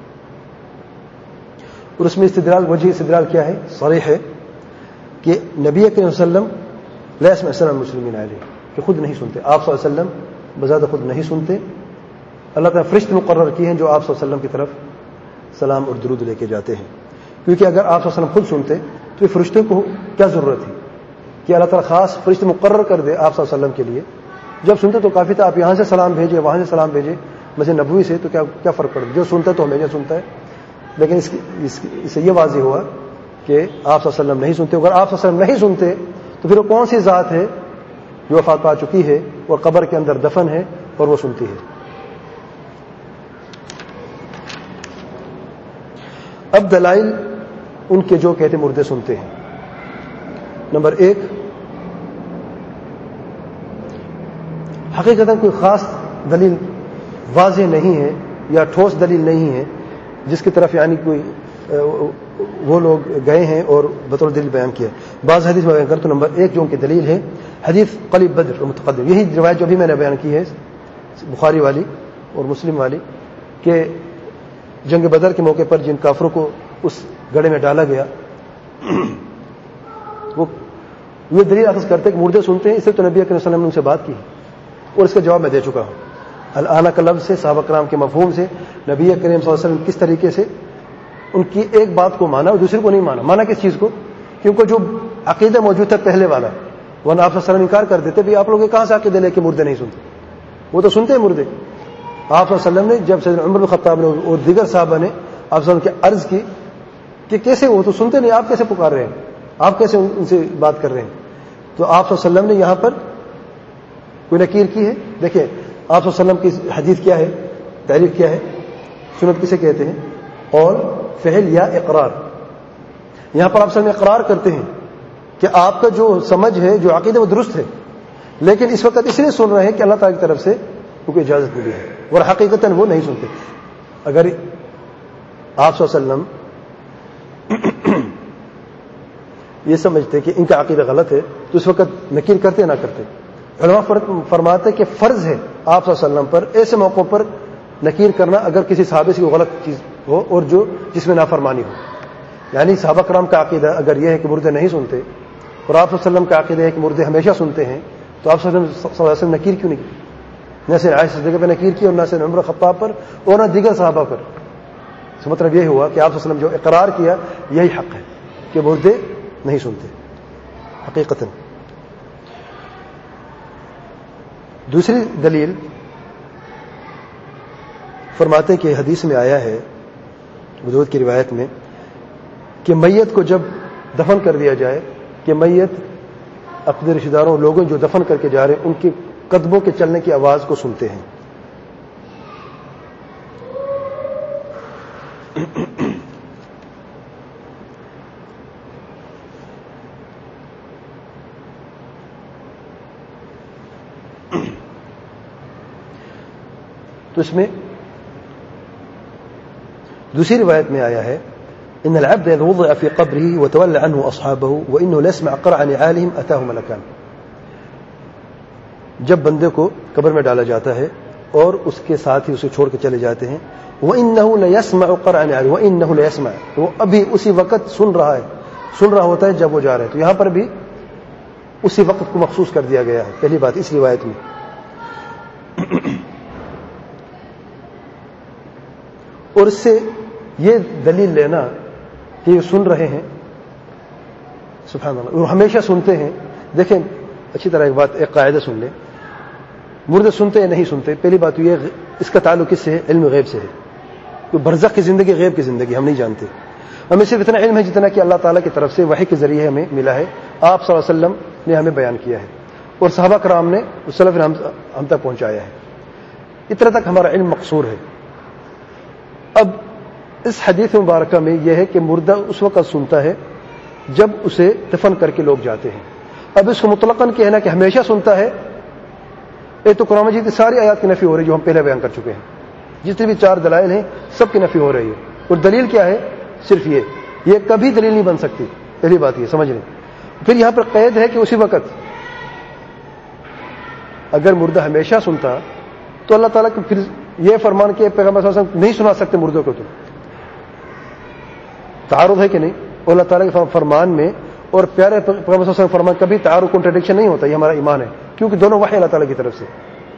Speaker 1: اور اس میں استدلال، وجہ استدلال کیا ہے؟ صریح ہے کہ نبی کریم صلی اللہ علیہ وسلم لا يسمع سلام المسلمین علیہ، کہ خود نہیں سنتے، آپ صلی اللہ علیہ وسلم بذات خود نہیں سنتے، اللہ تعالیٰ فرشتے مقرر کیے ہیں جو آپ صلی اللہ علیہ وسلم کی طرف سلام اور درود لے کے جاتے ہیں۔ کیونکہ اگر آپ صلی اللہ علیہ وسلم خود سنتے تو یہ فرشتوں کو کیا ضرورت ہے کہ اللہ تعالیٰ خاص فرشتے مقرر کر دے آپ صلی اللہ علیہ وسلم کے لیے؟ جب سنتے تو کافی تھا، آپ یہاں سے سلام بھیجے، وہاں سے سلام بھیجے، مسجد نبوی سے، تو کیا فرق پڑتا؟ جو سنتا ہے تو ہمیشہ سنتا ہے۔ لیکن اس سے یہ واضح ہوا کہ آپ صلی اللہ علیہ وسلم نہیں سنتے۔ اگر آپ صلی اللہ علیہ وسلم نہیں سنتے تو پھر وہ کون سی ذات ہے جو وفات پا چکی ہے اور قبر کے اندر دفن ہے اور وہ سنتی ہے؟ اب دلائل ان کے جو کہتے مردے سنتے ہیں۔ نمبر 1، حقیقتاً کوئی خاص دلیل واضح نہیں ہے یا ٹھوس دلیل نہیں ہے جس کی طرف یعنی کوئی وہ لوگ گئے ہیں اور بطور دلیل بیان کیا۔ بعض حدیث میں بیان کرتا ہوں۔ نمبر 1 جو ان کی دلیل ہے حدیث قلیب بدر المتقدم، یہی روایت جو بھی میں نے بیان کی ہے بخاری والی اور مسلم والی، کہ جنگ بدر کے موقع پر جن کافروں کو اس گڑھے میں ڈالا گیا، وہ یہ دلیل اخذ کرتے کہ مردے سنتے ہیں، اس سے تو نبی کریم صلی اللہ علیہ وسلم نے ان سے بات کی اور اس کا جواب میں دے چکا ہوں۔ الآن کا لفظ سے، صحابہ کرام کے مفہوم سے، نبی کریم صلی اللہ علیہ وسلم کس طریقے سے ان کی ایک بات کو مانا اور دوسری کو نہیں مانا۔ مانا کس چیز کو؟ کیونکہ جو عقیدہ موجود تھا پہلے والا، ورنہ آپ صلی اللہ علیہ وسلم انکار کر دیتے بھی آپ لوگ کہاں سے عقیدہ لے کے مردے نہیں سنتے؟ وہ تو سنتے ہیں مردے۔ آپ صلی اللہ علیہ وسلم نے جب سیدنا عمر بن خطاب نے اور دیگر صحابہ نے آپ صلی اللہ علیہ وسلم کی عرض کی کہ کیسے وہ تو سنتے نہیں، آپ کیسے پکار رہے ہیں، آپ کیسے ان سے بات کر رہے ہیں؟ تو آپ صلی اللہ علیہ وسلم نے یہاں پر کوئی نکیر کی ہے۔ دیکھیں آپ صلی اللہ علیہ وسلم کی حدیث کیا ہے، تعریف کیا ہے، سنت کسے کہتے ہیں؟ قول، فعل یا اقرار۔ یہاں پر آپ صلی اللہ علیہ وسلم اقرار کرتے ہیں کہ آپ کا جو سمجھ ہے، جو عقیدہ وہ درست ہے، لیکن اس وقت اس لیے سن رہے ہیں کہ اللہ تعالیٰ کی طرف سے ان کو اجازت ملی ہے، اور حقیقتاً وہ نہیں سنتے۔ اگر آپ صلی اللہ علیہ وسلم یہ سمجھتے کہ ان کا عقیدہ غلط ہے تو اس وقت نکیر کرتے نہ کرتے؟ علماء فرماتے کہ فرض ہے آپ صلی اللہ علیہ وسلم پر ایسے موقعوں پر نکیر کرنا اگر کسی صحابے سے کوئی غلط چیز ہو اور جس میں نافرمانی ہو۔ یعنی صحابہ کرام کا عقیدہ اگر یہ ہے کہ مردے نہیں سنتے اور آپ صلی اللہ علیہ وسلم کا عقیدہ ہے کہ مردے ہمیشہ سنتے ہیں، تو آپ صلی اللہ علیہ وسلم نکیر کیوں نہیں کی؟ نہ صرف عائشہ صدیقہ پہ نکیر کی اور نہ صرف عمر خطاب پر اور نہ دیگر صحابہ پر۔ اس مطلب یہ ہوا کہ آپ صلی اللہ علیہ وسلم جو اقرار کیا یہی حق ہے کہ مردے نہیں سنتے حقیقتاً۔ دوسری دلیل فرماتے کہ حدیث میں آیا ہے ابو داؤد کی روایت میں کہ میت کو جب دفن کر دیا جائے کہ میت اپنے رشتہ داروں لوگوں جو دفن کر کے جا رہے ہیں ان کے قدموں کے چلنے کی آواز کو سنتے ہیں۔ تو اس میں دوسری روایت میں آیا ہے ان العبد اذا وضع في قبره وتولى عنه اصحابه وانه ليسمع قرع نعالهم اتاه ملكان۔ جب بندے کو قبر میں ڈالا جاتا ہے اور اس کے ساتھ ہی اسے چھوڑ کے چلے جاتے ہیں، وانه ليسمع قرع نعالهم، وانه ليسمع، وہ ابھی اسی وقت سن رہا ہوتا ہے جب وہ جا رہے ہیں۔ تو یہاں پر بھی اسی وقت کو مخصوص کر دیا گیا ہے، پہلی بات اس روایت میں۔ اور اس سے یہ دلیل لینا کہ یہ سن رہے ہیں، سبحان اللہ، وہ ہمیشہ سنتے ہیں۔ دیکھیں اچھی طرح ایک قاعدہ سن لیں. مردے سنتے یا نہیں سنتے؟ پہلی بات یہ اس کا تعلق کس سے ہے؟ علم غیب سے ہے. تو برزخ کی زندگی غیب کی زندگی ہم نہیں جانتے. ہمیں صرف اتنا علم ہے جتنا کہ اللہ تعالیٰ کی طرف سے وحی کے ذریعے ہمیں ملا ہے, آپ صلی اللہ علیہ وسلم نے ہمیں بیان کیا ہے اور صحابہ کرام نے سلف نے ہم تک پہنچایا ہے. اتنا تک ہمارا علم مقصور ہے. اب اس حدیث مبارکہ میں یہ ہے کہ مردہ اس وقت سنتا ہے جب اسے دفن کر کے لوگ جاتے ہیں. اب اس کو مطلقاً کہنا کہ ہمیشہ سنتا ہے, ایک تو قرآن مجید کی ساری آیات کی نفی ہو رہی ہے جو ہم پہلے بیان کر چکے ہیں. جتنے بھی 4 دلائل ہیں سب کی نفی ہو رہی ہے. اور دلیل کیا ہے؟ صرف یہ کبھی دلیل نہیں بن سکتی. پہلی بات یہ سمجھ لیں. پھر یہاں پر قید ہے کہ اسی وقت اگر مردہ ہمیشہ سنتا تو اللہ تعالیٰ کو پھر یہ فرمان کہ پیغمبر صلی اللہ علیہ وسلم نہیں سنا سکتے مردوں کو. تو تعارض ہے کہ نہیں؟ اور اللہ تعالیٰ کے فرمان میں اور پیارے پیغمبر صلی اللہ علیہ وسلم فرمان کبھی تعارض کنٹرڈکشن نہیں ہوتا. یہ ہمارا ایمان ہے کیونکہ دونوں وحی اللہ تعالیٰ کی طرف سے.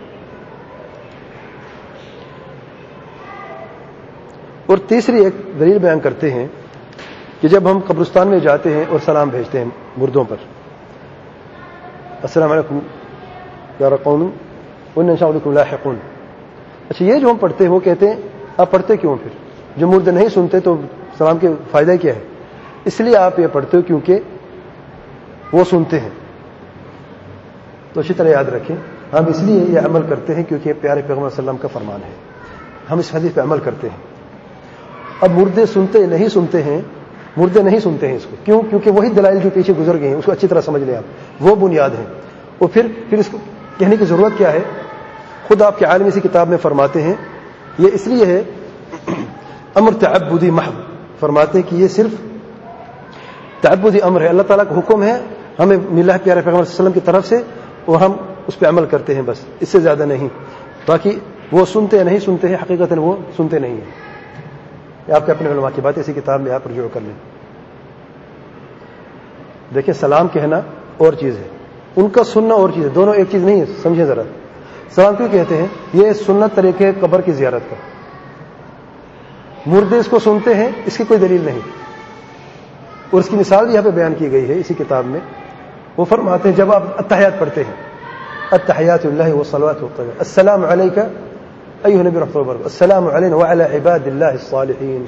Speaker 1: اور تیسری ایک دلیل بیان کرتے ہیں کہ جب ہم قبرستان میں جاتے ہیں اور سلام بھیجتے ہیں مردوں پر, السلام علیکم یا رقون ان شاء اللہ لاحقون. اچھا, یہ جو ہم پڑھتے ہیں وہ کہتے ہیں آپ پڑھتے کیوں؟ پھر جو مردے نہیں سنتے تو سلام کے فائدہ کیا ہے؟ اس لیے آپ یہ پڑھتے ہو کیونکہ وہ سنتے ہیں. تو اچھی طرح یاد رکھیں, ہم اس لیے یہ عمل کرتے ہیں کیونکہ پیارے پیغمبر صلی اللہ علیہ وسلم کا فرمان ہے. ہم اس حدیث پہ عمل کرتے ہیں. اب مردے سنتے نہیں سنتے ہیں, مردے نہیں سنتے ہیں اس کو کیوں؟ کیونکہ وہی دلائل جو پیچھے گزر گئے ہیں اس کو اچھی طرح سمجھ لیں آپ, وہ بنیاد ہیں. اور پھر اس کو کہنے کی ضرورت کیا ہے؟ خود آپ کے عالم اسی کتاب میں فرماتے ہیں یہ اس لیے ہے امر تعبدی محض. فرماتے ہیں کہ یہ صرف تعبدی امر ہے, اللہ تعالیٰ کا حکم ہے, ہمیں ملا ہے پیارے پیغمبر صلی اللہ علیہ وسلم کی طرف سے اور ہم اس پہ عمل کرتے ہیں بس, اس سے زیادہ نہیں. باقی وہ سنتے یا نہیں سنتے ہیں, حقیقتاً وہ سنتے نہیں ہیں. یہ آپ کے اپنے علماء کی بات ہے, اسی کتاب میں آپ رجوع کر لیں. دیکھیں سلام کہنا اور چیز ہے, ان کا سننا اور چیز ہے, دونوں ایک چیز نہیں ہے. سمجھیں ذرا, سلام کیوں کہتے ہیں؟ یہ سنت طریقے قبر کی زیارت کا. مردے اس کو سنتے ہیں, اس کی کوئی دلیل نہیں. اور اس کی مثال یہاں پہ بیان کی گئی ہے اسی کتاب میں. وہ فرماتے ہیں جب آپ التحیات پڑھتے ہیں, التحیات للہ والصلوات والطیبات, السلام علیک ایھا النبی رحمۃ اللہ وبرکاتہ, السلام علینا وعلی عباد اللہ الصالحین.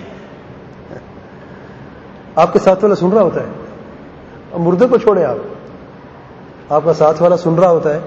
Speaker 1: آپ کے ساتھ والا سن رہا ہوتا ہے, اب مردے کو چھوڑیں, آپ کا ساتھ والا سن رہا ہوتا ہے,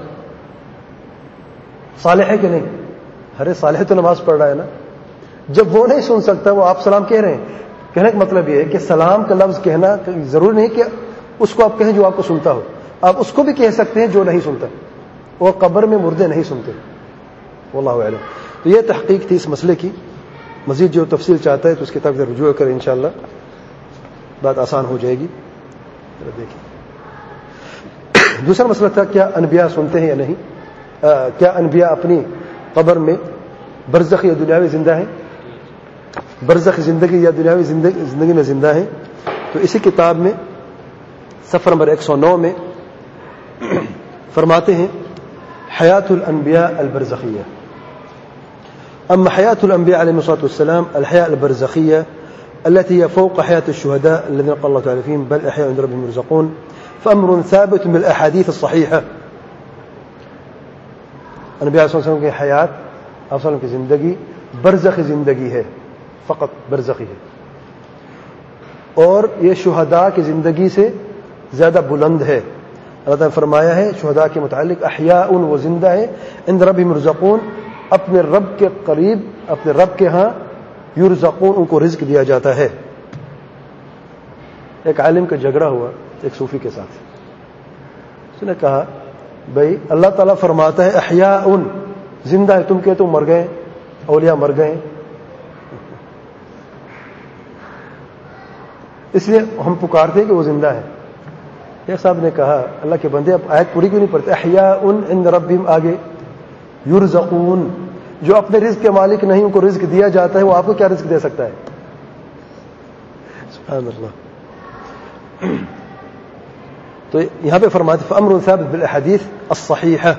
Speaker 1: صالح ہے کہ نہیں؟ ارے صالح تو نماز پڑھ رہا ہے نا. جب وہ نہیں سن سکتا, وہ آپ سلام کہہ رہے ہیں, کہنے کا مطلب یہ ہے کہ سلام کا لفظ کہنا ضروری نہیں کہ اس کو آپ کہیں جو آپ کو سنتا ہو, آپ اس کو بھی کہہ سکتے ہیں جو نہیں سنتا. وہ قبر میں مردے نہیں سنتے, واللہ اعلم. تو یہ تحقیق تھی اس مسئلے کی. مزید جو تفصیل چاہتا ہے تو اس کتاب سے رجوع کریں, انشاءاللہ بات آسان ہو جائے گی. دیکھیں دوسرا مسئلہ تھا کیا انبیاء سنتے ہیں یا نہیں, کیا انبیاء اپنی قبر میں برزخ یا دنیاوی زندہ ہیں, برزخ زندگی یا دنیاوی زندگی میں زندہ ہیں. تو اسی کتاب میں صفحہ نمبر 109 میں فرماتے ہیں حیات الانبیاء البرزخیہ. اما حیات الانبیاء علیہم الصلاۃ والسلام الحیاة البرزخیہ التي هي فوق حياة الشهداء الذين قال الله تعالى فيهم بل أحياء عند ربهم يرزقون فأمر ثابت بالأحاديث الصحيحة. نبی صلی اللہ علیہ وسلم کی حیات, آپ صلی اللہ علیہ وسلم کی زندگی برزخی زندگی ہے, فقط برزخی ہے, اور یہ شہداء کی زندگی سے زیادہ بلند ہے. اللہ تعالیٰ نے فرمایا ہے شہداء کے متعلق احیاء, وہ زندہ ہے, عند ربهم يرزقون, اپنے رب کے قریب, اپنے رب کے ہاں, یرزقون, ان کو رزق دیا جاتا ہے. ایک عالم کا جھگڑا ہوا ایک صوفی کے ساتھ. اس نے کہا بھائی اللہ تعالیٰ فرماتا ہے احیاء زندہ ہے, تم کہتے ہو مر گئے, اولیاء مر گئے, اس لیے ہم پکارتے ہیں کہ وہ زندہ ہے. یہ صاحب نے کہا اللہ کے بندے اب آیت پوری کیوں نہیں پڑھتے؟ احیاء عند ربهم, آگے یرزقون, جو اپنے رزق کے مالک نہیں, ان کو رزق دیا جاتا ہے, وہ آپ کو کیا رزق دے سکتا ہے؟ سبحان اللہ. تو یہاں پہ فرماتے فامر ثابت بالاحادیث الصحیحہ.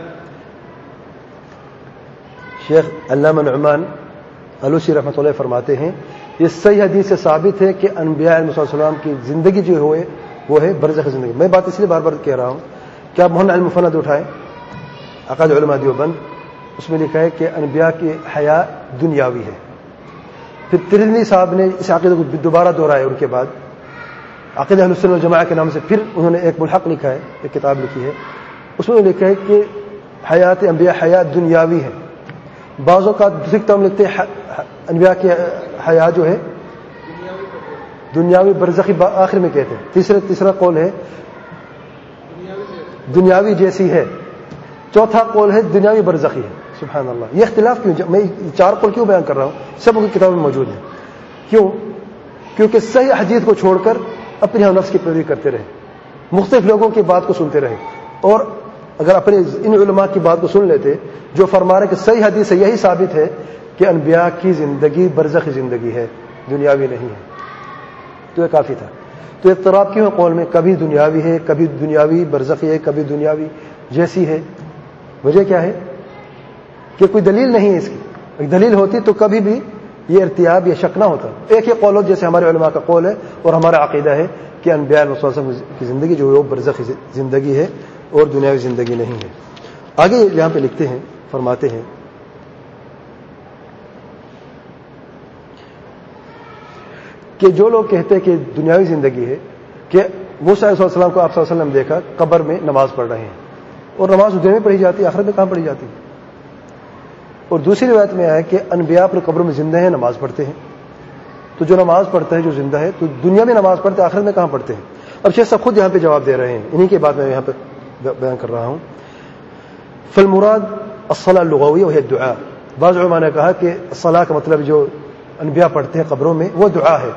Speaker 1: شیخ علامہ نعمان علوسی رحمۃ اللہ فرماتے ہیں یہ صحیح حدیث سے ثابت ہے کہ انبیاء علیہ السلام کی زندگی جو ہوئے وہ ہے برزخ زندگی. میں بات اس لیے بار بار کہہ رہا ہوں کیا آپ محن المفند اٹھائیں عقائد علماء دیوبند، اس میں لکھا ہے کہ انبیاء کی حیا دنیاوی ہے. پھر ترمذی صاحب نے اس عقیدے کو دوبارہ دہرایا، ان کے بعد عقیدہ اہل السنہ والجماعہ کے نام سے پھر انہوں نے ایک ملحق لکھا ہے، ایک کتاب لکھی ہے، اس میں لکھا ہے کہ حیات انبیاء حیات دنیاوی ہے. بعض اوقات دوسری کتاب میں لکھتے ہیں انبیاء کی حیا جو ہے دنیاوی برزخی، آخر میں کہتے ہیں. تیسرا قول ہے دنیاوی جیسی ہے. چوتھا قول ہے دنیاوی برزخی ہے. سبحان اللہ، یہ اختلاف کیوں؟ میں 4 قول کیوں بیان کر رہا ہوں؟ سب کی کتابوں میں موجود ہیں. کیوں؟ کیونکہ صحیح حدیث کو چھوڑ کر اپنے نفس کی پیروی کرتے رہے، مختلف لوگوں کی بات کو سنتے رہے، اور اگر اپنے ان علماء کی بات کو سن لیتے جو فرما رہے کہ صحیح حدیث سے یہی ثابت ہے کہ انبیاء کی زندگی برزخی زندگی ہے، دنیاوی نہیں ہے، تو یہ کافی تھا. تو اضطراب کیوں ہے قول میں؟ کبھی دنیاوی ہے، کبھی دنیاوی برزخی ہے، کبھی دنیاوی جیسی ہے. وجہ کیا ہے؟ کہ کوئی دلیل نہیں ہے اس کی. ایک دلیل ہوتی تو کبھی بھی یہ ارتیاب یا شک نہ ہوتا. ایک ہی قول ہو، جیسے ہمارے علماء کا قول ہے اور ہمارا عقیدہ ہے کہ انبیاء علیہ السلام کی زندگی جو ہے وہ برزخی زندگی ہے اور دنیاوی زندگی نہیں ہے. آگے یہاں پہ لکھتے ہیں، فرماتے ہیں کہ جو لوگ کہتے ہیں کہ دنیاوی زندگی ہے، کہ موسیٰ علیہ السلام کو آپ صلی اللہ علیہ وسلم دیکھا قبر میں نماز پڑھ رہے ہیں، اور نماز دنیا میں پڑھی جاتی ہے، آخرت میں کہاں پڑھی جاتی ہے؟ اور دوسری روایت میں آیا کہ انبیاء اپنے قبروں میں زندہ ہیں، نماز پڑھتے ہیں. تو جو نماز پڑھتا ہے، جو زندہ ہے، تو دنیا میں نماز پڑھتے ہیں، آخرت میں کہاں پڑھتے ہیں؟ اب شیخ صاحب خود یہاں پہ جواب دے رہے ہیں، انہی کی بات میں یہاں پہ بیان کر رہا ہوں. فالمراد الصلاة اللغویہ وہی دعا. بعض علماء نے کہا کہ الصلاة کا مطلب جو انبیاء پڑھتے ہیں قبروں میں وہ دعا ہے.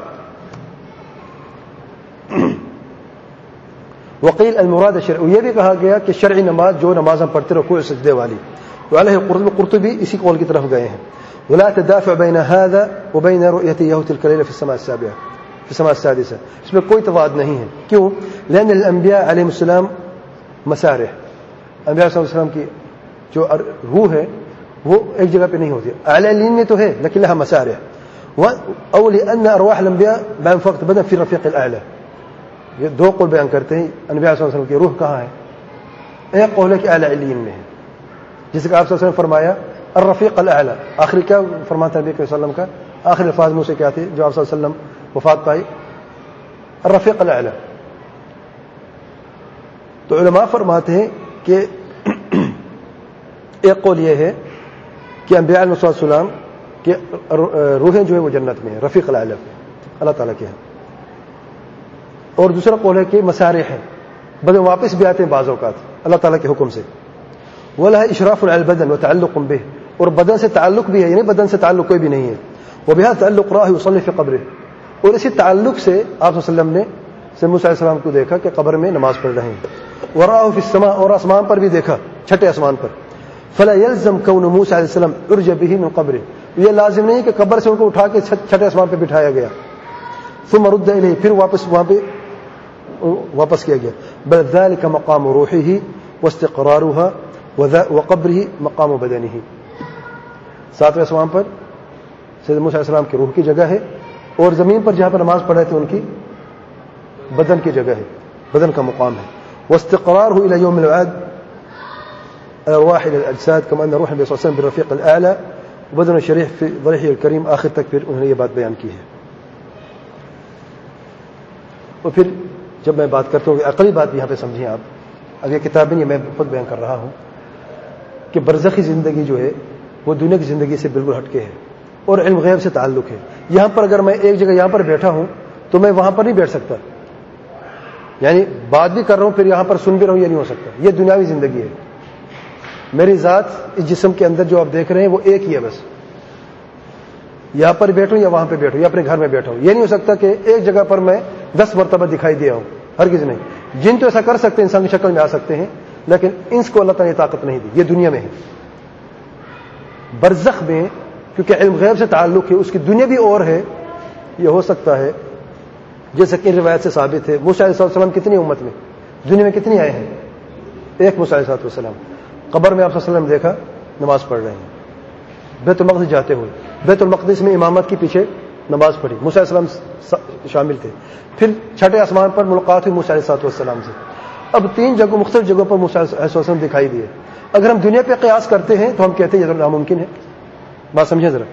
Speaker 1: وقیل المراد الشرع، یہ بھی کہا گیا کہ شرعی نماز جو نماز ہم پڑھتے رکوع سجدے والی. وعلیہ قرطبی اسی قول کی طرف گئے ہیں. ولا تدافع بين هذا وبين رؤيته تلك الليلة في السماء السابعة في السماء السادسة. اس میں کوئی تضاد نہیں ہے. کیوں؟ لأن الانبیاء علیہم السلام مسارح، انبیاء صلی اللہ علیہ وسلم کی جو روح ہے وہ ایک جگہ پہ نہیں ہوتی. اعلی علین میں تو ہے لیکن لها مسارح. او لأن ارواح الانبیاء بانفقت بدن في الرفيق الاعلى. یہ دو قول بیان کرتے ہیں انبیاء صلی اللہ علیہ وسلم کی روح کہاں ہے. ایک قول ہے کہ اعلی علین میں ہے، جس کا آپ صلی اللہ علیہ وسلم فرمایا الرفیق الاعلی. آخری کیا فرماتا ہے نبی صلی اللہ علیہ وسلم کا؟ آخری الفاظ میں سے کیا تھے جو آپ صلی اللہ علیہ وسلم وفات پائی؟ الرفیق الاعلی. تو علماء فرماتے ہیں کہ ایک قول یہ ہے کہ انبیاء علیہ السلام کے روحیں جو ہے وہ جنت میں ہیں، رفیق الاعلی اللہ تعالیٰ کے ہیں. اور دوسرا قول ہے کہ مسارح ہیں، بدن واپس بھی آتے ہیں بعض اوقات اللہ تعالیٰ کے حکم سے. وَلَهَا إِشْرَافٌ عَلَى الْبَدَنِ وَتَعَلُّقٌ بِهِ، اور بدن سے تعلق بھی ہے، یعنی بدن سے تعلق کوئی بھی نہیں ہے. وَبِهَا تَعَلُّقْ رَاهُ يُصَلِّي فِي قَبْرِهِ، اور اسی تعلق سے آپ صلی اللہ علیہ وسلم نے موسیٰ علیہ السلام کو دیکھا کہ قبر میں نماز پڑھ رہے ہیں. وَرَاهُ فِي السَّمَاءِ، اور آسمان پر بھی دیکھا، چھٹے آسمان پر. فَلَا يَلْزَمْ كَوْنُ مُوسَىٰ علیہ السلام عُرْجَ بِهِ مِنْ قَبْرِهِ، یہ لازم نہیں کہ قبر سے ان کو اٹھا کے چھٹے آسمان پہ بٹھایا گیا. ثُمَّ رُدَّ إِلَيْهِ، پھر وہاں پہ واپس کیا گیا. بل ذلك مقام روحه واستقرارها وقبره مقام بدنه. ساتویں آسمان پر سیدنا موسیٰ علیہ السلام کی روح کی جگہ ہے، اور زمین پر جہاں پر نماز پڑھ رہے تھے ان کی بدن کی جگہ ہے، بدن کا مقام ہے. واستقراره الى يوم الوعد الارواح الى الاجساد كما ان روح النبي صلى الله عليه وسلم بالرفيق الاعلى وبدن الشريح في ضريحه الكريم. آخر تک پھر انہوں نے یہ بات بیان کی ہے. اور پھر جب میں بات کرتا ہوں عقلی بات بھی یہاں پہ سمجھیں آپ، اگر کتاب نہیں میں خود بیان کر رہا ہوں کہ برزخی زندگی جو ہے وہ دنیا کی زندگی سے بالکل ہٹ کے ہے اور علم غیب سے تعلق ہے. یہاں پر اگر میں ایک جگہ یہاں پر بیٹھا ہوں تو میں وہاں پر نہیں بیٹھ سکتا، یعنی بات بھی کر رہا ہوں پھر یہاں پر سن بھی رہا ہوں، یہ نہیں ہو سکتا. یہ دنیاوی زندگی ہے. میری ذات اس جسم کے اندر جو آپ دیکھ رہے ہیں وہ ایک ہی ہے، بس یہاں پر بیٹھوں یا وہاں پہ بیٹھوں یا اپنے گھر میں بیٹھا ہوں. یہ نہیں ہو سکتا کہ ایک جگہ پر میں 10 مرتبہ دکھائی دیا ہوں، ہرگز نہیں. جن تو ایسا کر سکتے ہیں، انسان کی شکل میں آ سکتے ہیں، لیکن انس کو اللہ تعالیٰ نے طاقت نہیں دی. یہ دنیا میں ہے. برزخ میں کیونکہ علم غیب سے تعلق ہے، اس کی دنیا بھی اور ہے. یہ ہو سکتا ہے جیسے کہ روایت سے ثابت ہے. موسیٰ علیہ السلام کتنی امت میں دنیا میں کتنی آئے ہیں؟ ایک موسیٰ علیہ السلام. قبر میں آپ صلی اللہ علیہ وسلم دیکھا نماز پڑھ رہے ہیں. بیت المقدس جاتے ہوئے بیت المقدس میں امامت کے پیچھے نماز پڑھی، موسیٰ علیہ السلام شامل تھے. پھر چھٹے آسمان پر ملاقات ہوئی موسیٰ علیہ السلام سے. اب 3 جگہوں مختلف جگہوں پر موسیٰ علیہ السلام دکھائی دیے. اگر ہم دنیا پہ قیاس کرتے ہیں تو ہم کہتے ہیں یہ ناممکن ہے. بات سمجھیں ذرا.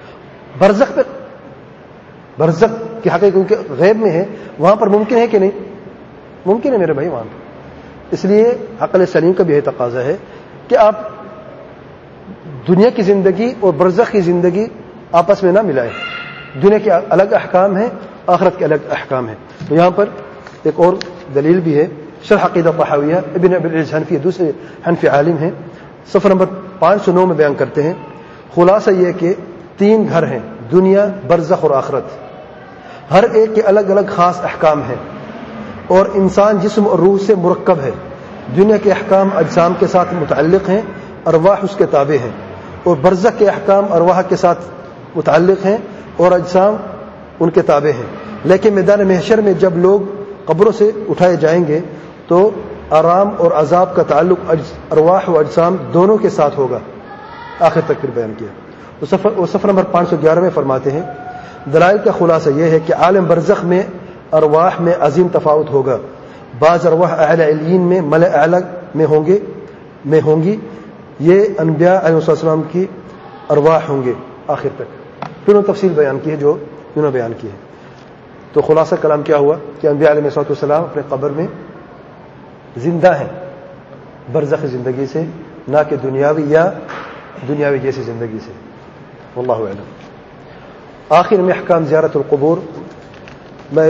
Speaker 1: برزخ کی حقیقت غیب میں ہے, وہاں پر ممکن ہے کہ نہیں؟ ممکن ہے میرے بھائی وہاں پر. اس لیے عقل سلیم کا بھی یہ تقاضا ہے کہ آپ دنیا کی زندگی اور برزخ کی زندگی آپس میں نہ ملائیں. دنیا کے الگ احکام ہیں, آخرت کے الگ احکام ہیں. تو یہاں پر ایک اور دلیل بھی ہے. شرح عقیدہ طحاویہ ابن ابی العز حنفی, دوسرے حنفی عالم ہیں, صفحہ نمبر 509 میں بیان کرتے ہیں خلاصہ یہ کہ 3 گھر ہیں, دنیا, برزخ اور آخرت. ہر ایک کے الگ الگ خاص احکام ہیں اور انسان جسم اور روح سے مرکب ہے. دنیا کے احکام اجسام کے ساتھ متعلق ہیں, ارواح اس کے تابع ہیں, اور برزخ کے احکام ارواح کے ساتھ متعلق ہیں اور اجسام ان کے تابع ہیں. لیکن میدان محشر میں جب لوگ قبروں سے اٹھائے جائیں گے تو آرام اور عذاب کا تعلق ارواح و اجسام دونوں کے ساتھ ہوگا. آخر تک پھر بیان کیا. وہ صفحہ نمبر 511 میں فرماتے ہیں دلائل کا خلاصہ یہ ہے کہ عالم برزخ میں ارواح میں عظیم تفاوت ہوگا. بعض ارواح اعلی علیین میں ملأ اعلی میں ہوں گی. یہ انبیاء علیہ السلام کی ارواح ہوں گے. آخر تک پھر انہوں نے تفصیل بیان کی ہے جو انہوں نے بیان کی ہے. تو خلاصہ کلام کیا ہوا کہ انبیاء علیہ السلام اپنے قبر میں زندہ ہیں برزخ زندگی سے, نہ کہ دنیاوی جیسی زندگی سے. واللہ اعلم. آخر میں احکام زیارت القبور. میں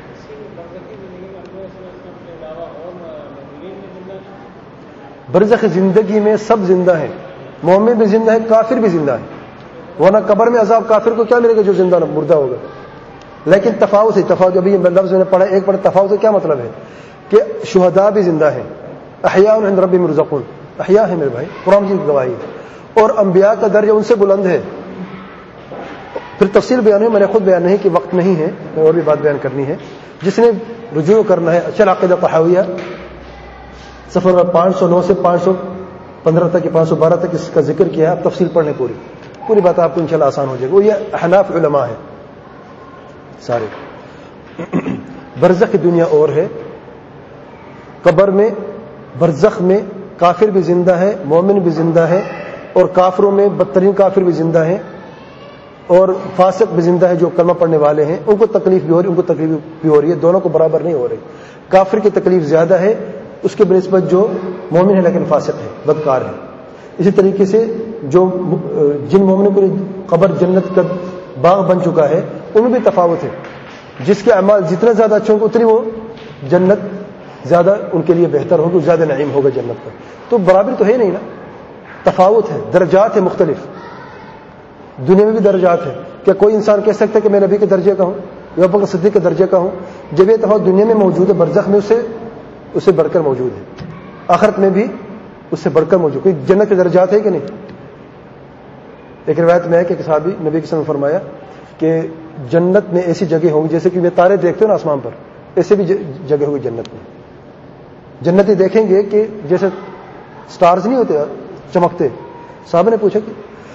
Speaker 1: برزخ زندگی میں سب زندہ ہیں, مومن بھی زندہ ہے, کافر بھی زندہ ہے. ورنہ قبر میں عذاب کافر کو کیا ملے گا جو زندہ مردہ ہوگا. لیکن تفاوت ہے, تفاوت ابھی لفظ میں نے پڑھا ایک پڑھا. تفاوت سے کیا مطلب ہے کہ شہداء بھی زندہ ہیں, احیاء عند ربہم یرزقون, احیاء ہے میرے بھائی, قرآن کی گواہی ہے. اور انبیاء کا درجہ ان سے بلند ہے. پھر تفصیل بیان ہے, میں نے خود بیان نہیں کہ وقت نہیں ہے, میں اور بھی بات بیان کرنی ہے. جس نے رجوع کرنا ہے شرح عقیدہ طحاویہ صفحہ 509 سے 515 تک 512 تک اس کا ذکر کیا ہے. اب تفصیل پڑھنے پوری بات آپ کو انشاءاللہ آسان ہو جائے گا. وہ یہ احناف علماء ہیں سارے. برزخ کی دنیا اور ہے. قبر میں برزخ میں کافر بھی زندہ ہے, مومن بھی زندہ ہے, اور کافروں میں بدترین کافر بھی زندہ ہیں, اور فاسق بھی زندہ ہے جو کلمہ پڑھنے والے ہیں. ان کو تکلیف بھی ہو رہی, ان کو تکلیف بھی ہو رہی ہے. دونوں کو برابر نہیں ہو رہی. کافر کی تکلیف زیادہ ہے اس کے بنسبت جو مومن ہے لیکن فاسق ہے, بدکار ہے. اسی طریقے سے جو جن مومنوں کو قبر جنت کا باغ بن چکا ہے ان میں بھی تفاوت ہے. جس کے اعمال جتنا زیادہ اچھے ہوں گے اتنی وہ جنت زیادہ ان کے لیے بہتر ہوگی, زیادہ نعیم ہوگا جنت پر. تو برابر تو ہے نہیں نا, تفاوت ہے, درجات ہے مختلف. دنیا میں بھی درجات ہے. کیا کوئی انسان کہہ سکتا ہے کہ میں نبی کے درجے کا ہوں یا ابو بکر صدیق کے درجے کا ہوں؟ جب یہ تفاوت دنیا میں موجود ہے, برزخ میں اسے بڑھ کر موجود ہے, آخرت میں بھی اس سے بڑھ کر موجود. کوئی جنت کے درجات ہے کہ نہیں؟ ایک روایت میں ہے کہ صحابی نبی کے وسلم نے فرمایا کہ جنت میں ایسی جگہ ہوں گی جیسے کہ یہ تارے دیکھتے ہو نا آسمان پر, ایسے بھی جگہ ہوگی جنت میں. جنتی دیکھیں گے کہ جیسے سٹارز نہیں ہوتے چمکتے. صحابہ نے پوچھا کہ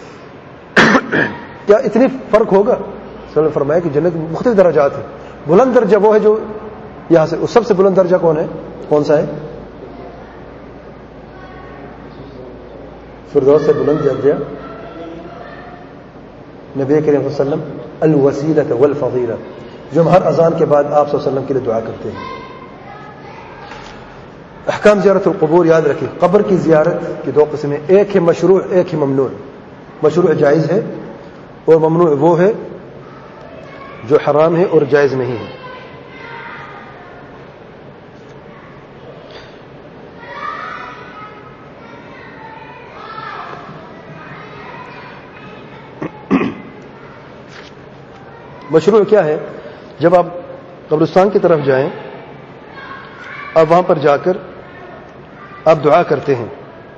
Speaker 1: کیا اتنی فرق ہوگا؟ صلی اللہ نے فرمایا کہ جنت میں مختلف درجات ہیں. بلند درجہ وہ ہے جو یہاں سے, سب سے بلند درجہ کون سا ہے؟ فردوس سے بلند درجہ نبی کریم صلی اللہ علیہ وسلم الوسیلۃ والفضیلہ, جو ہم ہر اذان کے بعد آپ صلی اللہ علیہ وسلم کے لیے دعا کرتے ہیں. احکام زیارت القبور یاد رکھیں. قبر کی زیارت کی 2 قسمیں, ایک ہے مشروع, ایک ہے ممنوع. مشروع جائز ہے اور ممنوع وہ ہے جو حرام ہے اور جائز نہیں ہے. مشروع کیا ہے؟ جب آپ قبرستان کی طرف جائیں, اب وہاں پر جا کر آپ دعا کرتے ہیں,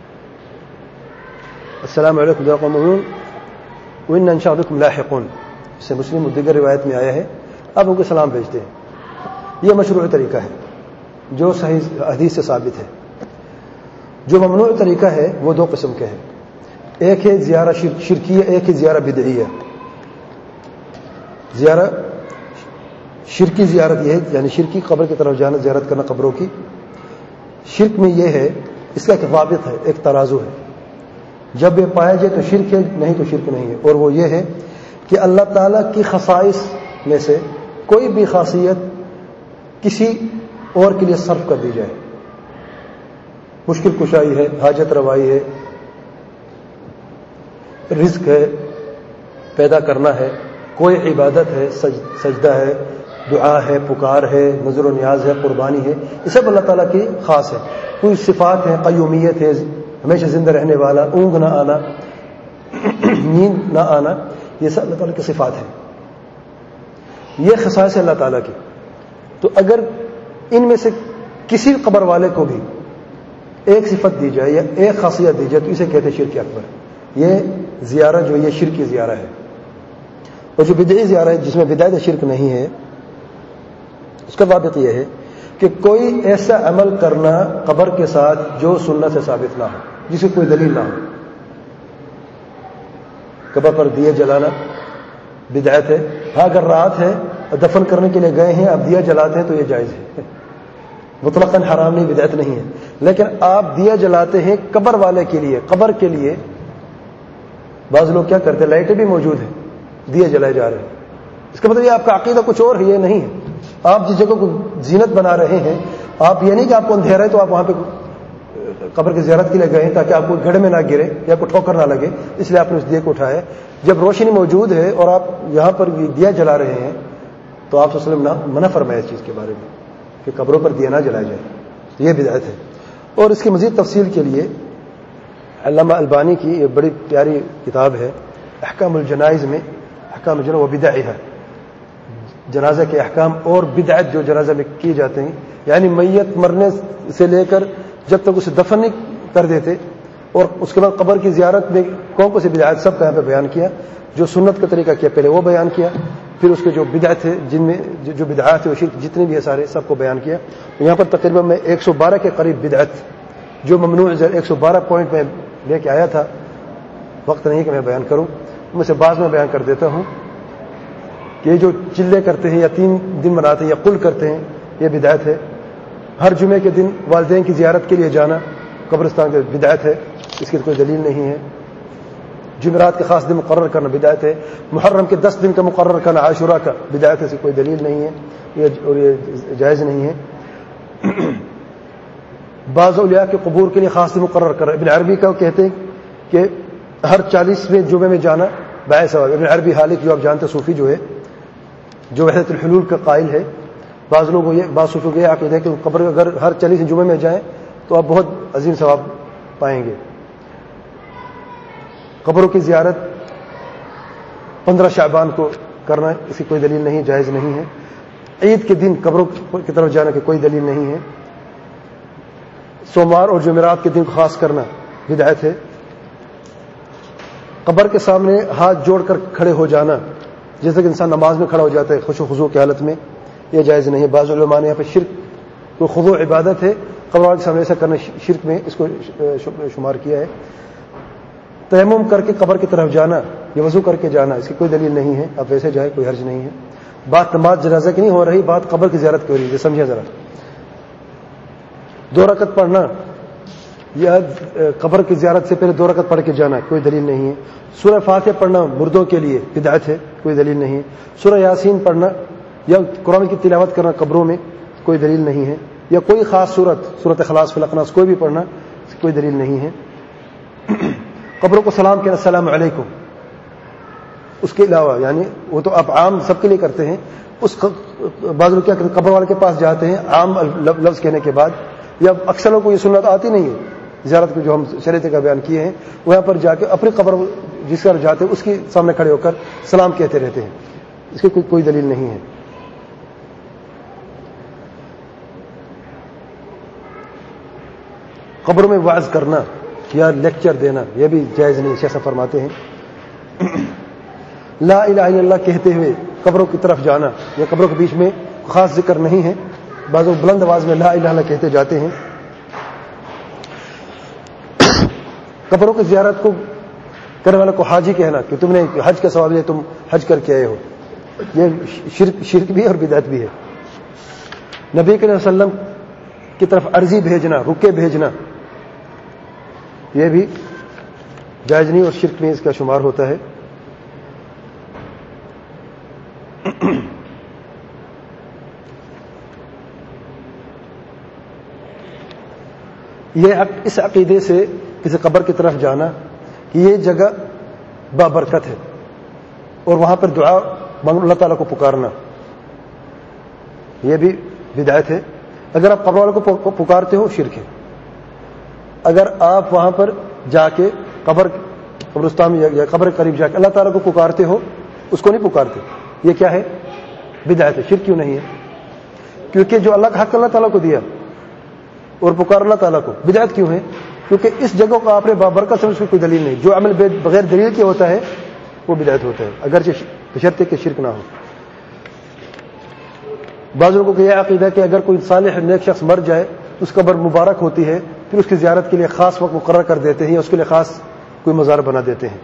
Speaker 1: السلام علیکم یا قوم مومنون وإنا إن شاء بكم لاحقون. اس سے مسلم دیگر روایت میں آیا ہے. آپ ان کو سلام بھیجتے ہیں. یہ مشروع طریقہ ہے جو صحیح حدیث سے ثابت ہے. جو ممنوع طریقہ ہے وہ 2 قسم کے ہیں. ایک ہے زیارہ شرکیہ, ایک ہے زیارہ بدعیہ. شرکی زیارت یہ ہے یعنی شرکی قبر کی طرف جانا, زیارت کرنا قبروں کی. شرک میں یہ ہے، اس کا ایک ضابط ہے، ایک ترازو ہے، جب یہ پایا جائے تو شرک ہے، نہیں تو شرک نہیں ہے، اور وہ یہ ہے کہ اللہ تعالیٰ کی خصائص میں سے کوئی بھی خاصیت کسی اور کے لیے صرف کر دی جائے، مشکل کشائی ہے، حاجت روائی ہے، رزق ہے، پیدا کرنا ہے، کوئی عبادت ہے، سجدہ ہے، دعا ہے، پکار ہے، نظر و نیاز ہے، قربانی ہے، یہ سب اللہ تعالیٰ کی خاص ہے۔ کوئی صفات ہے، قیومیت ہے، ہمیشہ زندہ رہنے والا، اونگ نہ آنا، نیند نہ آنا، یہ سب اللہ تعالیٰ کی صفات ہیں، یہ خصائص ہے اللہ تعالیٰ کی۔ تو اگر ان میں سے کسی قبر والے کو بھی ایک صفت دی جائے یا ایک خاصیت دی جائے تو اسے کہتے ہیں شرک اکبر۔ یہ زیارہ جو یہ شرک کی زیارہ ہے، اور جو بدعی زیارہ ہے جس میں بدعت شرک نہیں ہے، اس کا ضابط یہ ہے کہ کوئی ایسا عمل کرنا قبر کے ساتھ جو سنت سے ثابت نہ ہو، جس کی کوئی دلیل نہ ہو۔ قبر پر دیے جلانا بدعت ہے، ہاں اگر رات ہے دفن کرنے کے لیے گئے ہیں، آپ دیا جلاتے ہیں تو یہ جائز ہے، مطلقاً حرام نہیں، بدعت نہیں ہے۔ لیکن آپ دیا جلاتے ہیں قبر والے کے لیے، قبر کے لیے، بعض لوگ کیا کرتے ہیں، لائٹیں بھی موجود ہیں، دیے جلائے جا رہے ہیں، اس کا مطلب یہ آپ کا عقیدہ کچھ اور ہے، یہ نہیں ہے۔ آپ جس جگہ کو زینت بنا رہے ہیں، آپ یہ نہیں کہ آپ کو اندھیرا ہے تو آپ وہاں پہ قبر کی زیارت کے لیے گئے ہیں تاکہ آپ کو گڑھ میں نہ گرے یا کوئی ٹھوکر نہ لگے، اس لیے آپ نے اس دیے کو اٹھایا۔ جب روشنی موجود ہے اور آپ یہاں پر دیا جلا رہے ہیں تو آپ صلی اللہ علیہ وسلم منع فرمایا اس چیز کے بارے میں کہ قبروں پر دیا نہ جلایا جائے، تو یہ بدعت ہے۔ اور اس کی مزید تفصیل کے لیے علامہ البانی کی یہ بڑی پیاری کتاب ہے احکام الجنائز میں، احکام الجنائز و بدعها، جنازہ کے احکام اور بدعت جو جنازہ میں کیے جاتے ہیں، یعنی میت مرنے سے لے کر جب تک اسے دفن نہیں کر دیتے، اور اس کے بعد قبر کی زیارت میں کون سی بدعت، سب کا یہاں پہ بیان کیا۔ جو سنت کا طریقہ کیا پہلے وہ بیان کیا، پھر اس کے جو بدعت ہے، جن میں جو بدعات ہے وہ شرک جتنے بھی ہے سارے، سب کو بیان کیا۔ یہاں پر تقریباً میں 112 کے قریب بدعت جو ممنوع 112 پوائنٹ میں لے کے آیا تھا، وقت نہیں کہ میں بیان کروں، میں سے بعض میں بیان کر دیتا ہوں کہ یہ جو چلے کرتے ہیں یا 3 دن مناتے ہیں یا قل کرتے ہیں، یہ بدعت ہے۔ ہر جمعے کے دن والدین کی زیارت کے لیے جانا قبرستان کے بدعت ہے، اس کی کوئی دلیل نہیں ہے۔ جمعرات کے خاص دن مقرر کرنا بدعت ہے۔ محرم کے 10 دن کا مقرر کرنا عاشورہ کا بدعت ہے، اس کی کوئی دلیل نہیں ہے، اور یہ جائز نہیں ہے۔ بعض اولیاء کے قبور کے لیے خاص دن مقرر کرنا، ابن عربی کا کہتے ہیں کہ ہر 40ویں جمعے میں جانا باعث ثواب۔ ابن عربی حالک جو آپ جانتے صوفی جو ہے، جو وحدت الحلول کا قائل ہے، بعض لوگوں یہ بعض صوفیوں یہ عقیدہ ہے کہ قبر اگر ہر 40 جمعے میں جائیں تو آپ بہت عظیم ثواب پائیں گے۔ قبروں کی زیارت 15 شعبان کو کرنا، اس کی کوئی دلیل نہیں، جائز نہیں ہے۔ عید کے دن قبروں کی طرف جانے کی کوئی دلیل نہیں ہے۔ سوموار اور جمعرات کے دن کو خاص کرنا بدعت ہے۔ قبر کے سامنے ہاتھ جوڑ کر کھڑے ہو جانا، جیسے کہ انسان نماز میں کھڑا ہو جاتا ہے خشوع خضوع کی حالت میں، یہ جائز نہیں ہے۔ بعض علماء نے یہاں پہ شرک کو خضوع عبادت ہے، قبر والے کے سامنے ایسا کرنا شرک میں اس کو شمار کیا ہے۔ تیمم کر کے قبر کی طرف جانا یا وضو کر کے جانا، اس کی کوئی دلیل نہیں ہے، آپ ویسے جائیں، کوئی حرج نہیں ہے۔ بات نماز جنازہ کی نہیں ہو رہی، بات قبر کی زیارت کی ہو رہی ہے، سمجھیں ذرا۔ 2 رکعت پڑھنا یا قبر کی زیارت سے پہلے 2 رکعت پڑھ کے جانا، کوئی دلیل نہیں ہے۔ سورہ فاتحہ پڑھنا مردوں کے لیے بدعت ہے، کوئی دلیل نہیں ہے۔ سورہ یاسین پڑھنا یا قرآن کی تلاوت کرنا قبروں میں، کوئی دلیل نہیں ہے۔ یا کوئی خاص سورۃ اخلاص فلق ناس کوئی بھی پڑھنا، کوئی دلیل نہیں ہے۔ قبروں کو سلام کہنا السلام علیکم، اس کے علاوہ یعنی وہ تو آپ عام سب کے لیے کرتے ہیں، اس بعض لوگ کیا کرتے ہیں، قبر والے کے پاس جاتے ہیں عام لفظ کہنے کے بعد، یا اکثر لوگوں کو یہ سنت آتی نہیں ہے، زیارت کو جو ہم شریعت کا بیان کیے ہیں، وہاں پر جا کے اپنی قبر جس پر جاتے ہیں اس کے سامنے کھڑے ہو کر سلام کہتے رہتے ہیں، اس کی کوئی دلیل نہیں ہے۔ قبروں میں وعظ کرنا یا لیکچر دینا، یہ بھی جائز نہیں، شیخ صاحب فرماتے ہیں۔ لا الہ الا اللہ کہتے ہوئے قبروں کی طرف جانا یا قبروں کے بیچ میں خاص ذکر نہیں ہے، بعض لوگ بلند آواز میں لا الہ الا اللہ کہتے جاتے ہیں۔ قبروں کی زیارت کو کرنے والے کو حاجی کہنا کہ تم نے حج کا ثواب لیا، تم حج کر کے آئے ہو، یہ شرک بھی اور بدعت بھی ہے۔ نبی کریم صلی اللہ علیہ وسلم کی طرف عرضی بھیجنا، رکے بھیجنا، یہ بھی جائز نہیں اور شرک میں اس کا شمار ہوتا ہے۔ یہ اس عقیدے سے کسی قبر کی طرف جانا کہ یہ جگہ بابرکت ہے اور وہاں پر دعا اللہ تعالیٰ کو پکارنا، یہ بھی بدعت ہے۔ اگر آپ قبر والوں کو پکارتے ہو شرک ہے۔ اگر آپ وہاں پر جا کے قبرستان یا قبر قریب جا کے اللہ تعالیٰ کو پکارتے ہو، اس کو نہیں پکارتے، یہ کیا ہے؟ بدعت ہے۔ شرک کیوں نہیں ہے؟ کیونکہ جو اللہ کا حق اللہ تعالیٰ کو دیا اور پکار اللہ تعالیٰ کو، بدعت کیوں ہے؟ کیونکہ اس جگہ کو آپ نے بابرکت سمجھ، کوئی دلیل نہیں۔ جو عمل بغیر دلیل کے ہوتا ہے وہ بدعت ہوتا ہے، اگرچہ بشرطے کہ شرک نہ ہو۔ بعض لوگوں کو یہ عقیدہ ہے کہ اگر کوئی صالح نیک شخص مر جائے تو اس قبر مبارک ہوتی ہے، پھر اس کی زیارت کے لیے خاص وقت مقرر کر دیتے ہیں یا اس کے لیے خاص کوئی مزار بنا دیتے ہیں۔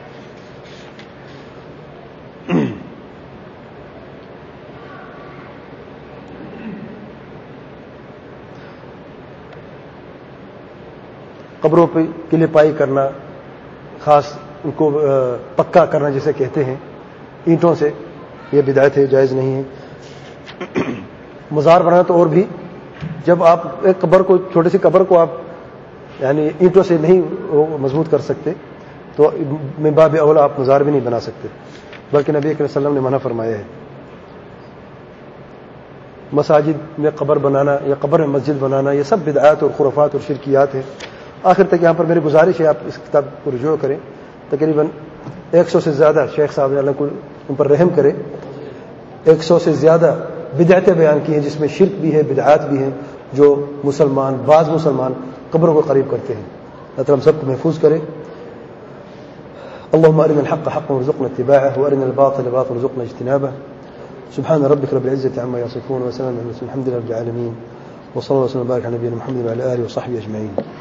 Speaker 1: قبروں کے لیے پائی کرنا، خاص ان کو پکا کرنا جسے کہتے ہیں اینٹوں سے، یہ بدعت ہے، جائز نہیں ہے۔ مزار بنانا تو اور بھی، جب آپ ایک قبر کو، چھوٹی سی قبر کو آپ یعنی اینٹوں سے نہیں مضبوط کر سکتے تو من باب اولا آپ مزار بھی نہیں بنا سکتے، بلکہ نبی کریم صلی اللہ علیہ وسلم نے منع فرمایا ہے۔ مساجد میں قبر بنانا یا قبر میں مسجد بنانا، یہ سب بدعات اور خرافات اور شرکیات ہیں۔ آخر تک یہاں پر میری گزارش ہے آپ اس کتاب کو رجوع کریں، تقریباً 100 سے زیادہ، شیخ صاحب نے اللہ کو ان پر رحم کرے، 100 سے زیادہ بدعتیں بیان کی ہیں جس میں شرک بھی ہے، بدعات بھی ہیں، جو بعض مسلمان قبروں کو قریب کرتے ہیں۔ اللہ تعالیٰ ہم سب کو محفوظ کرے۔ اللهم ارنا الحق حقا وارزقنا اتباعه وارنا الباطل باطلا وارزقنا اجتنابه سبحان ربك رب العزة عما يصفون وسلام على المرسلين الحمد لله رب العالمين وصلى الله وسلم وبارك على نبينا محمد وعلى آله وصحبه أجمعين.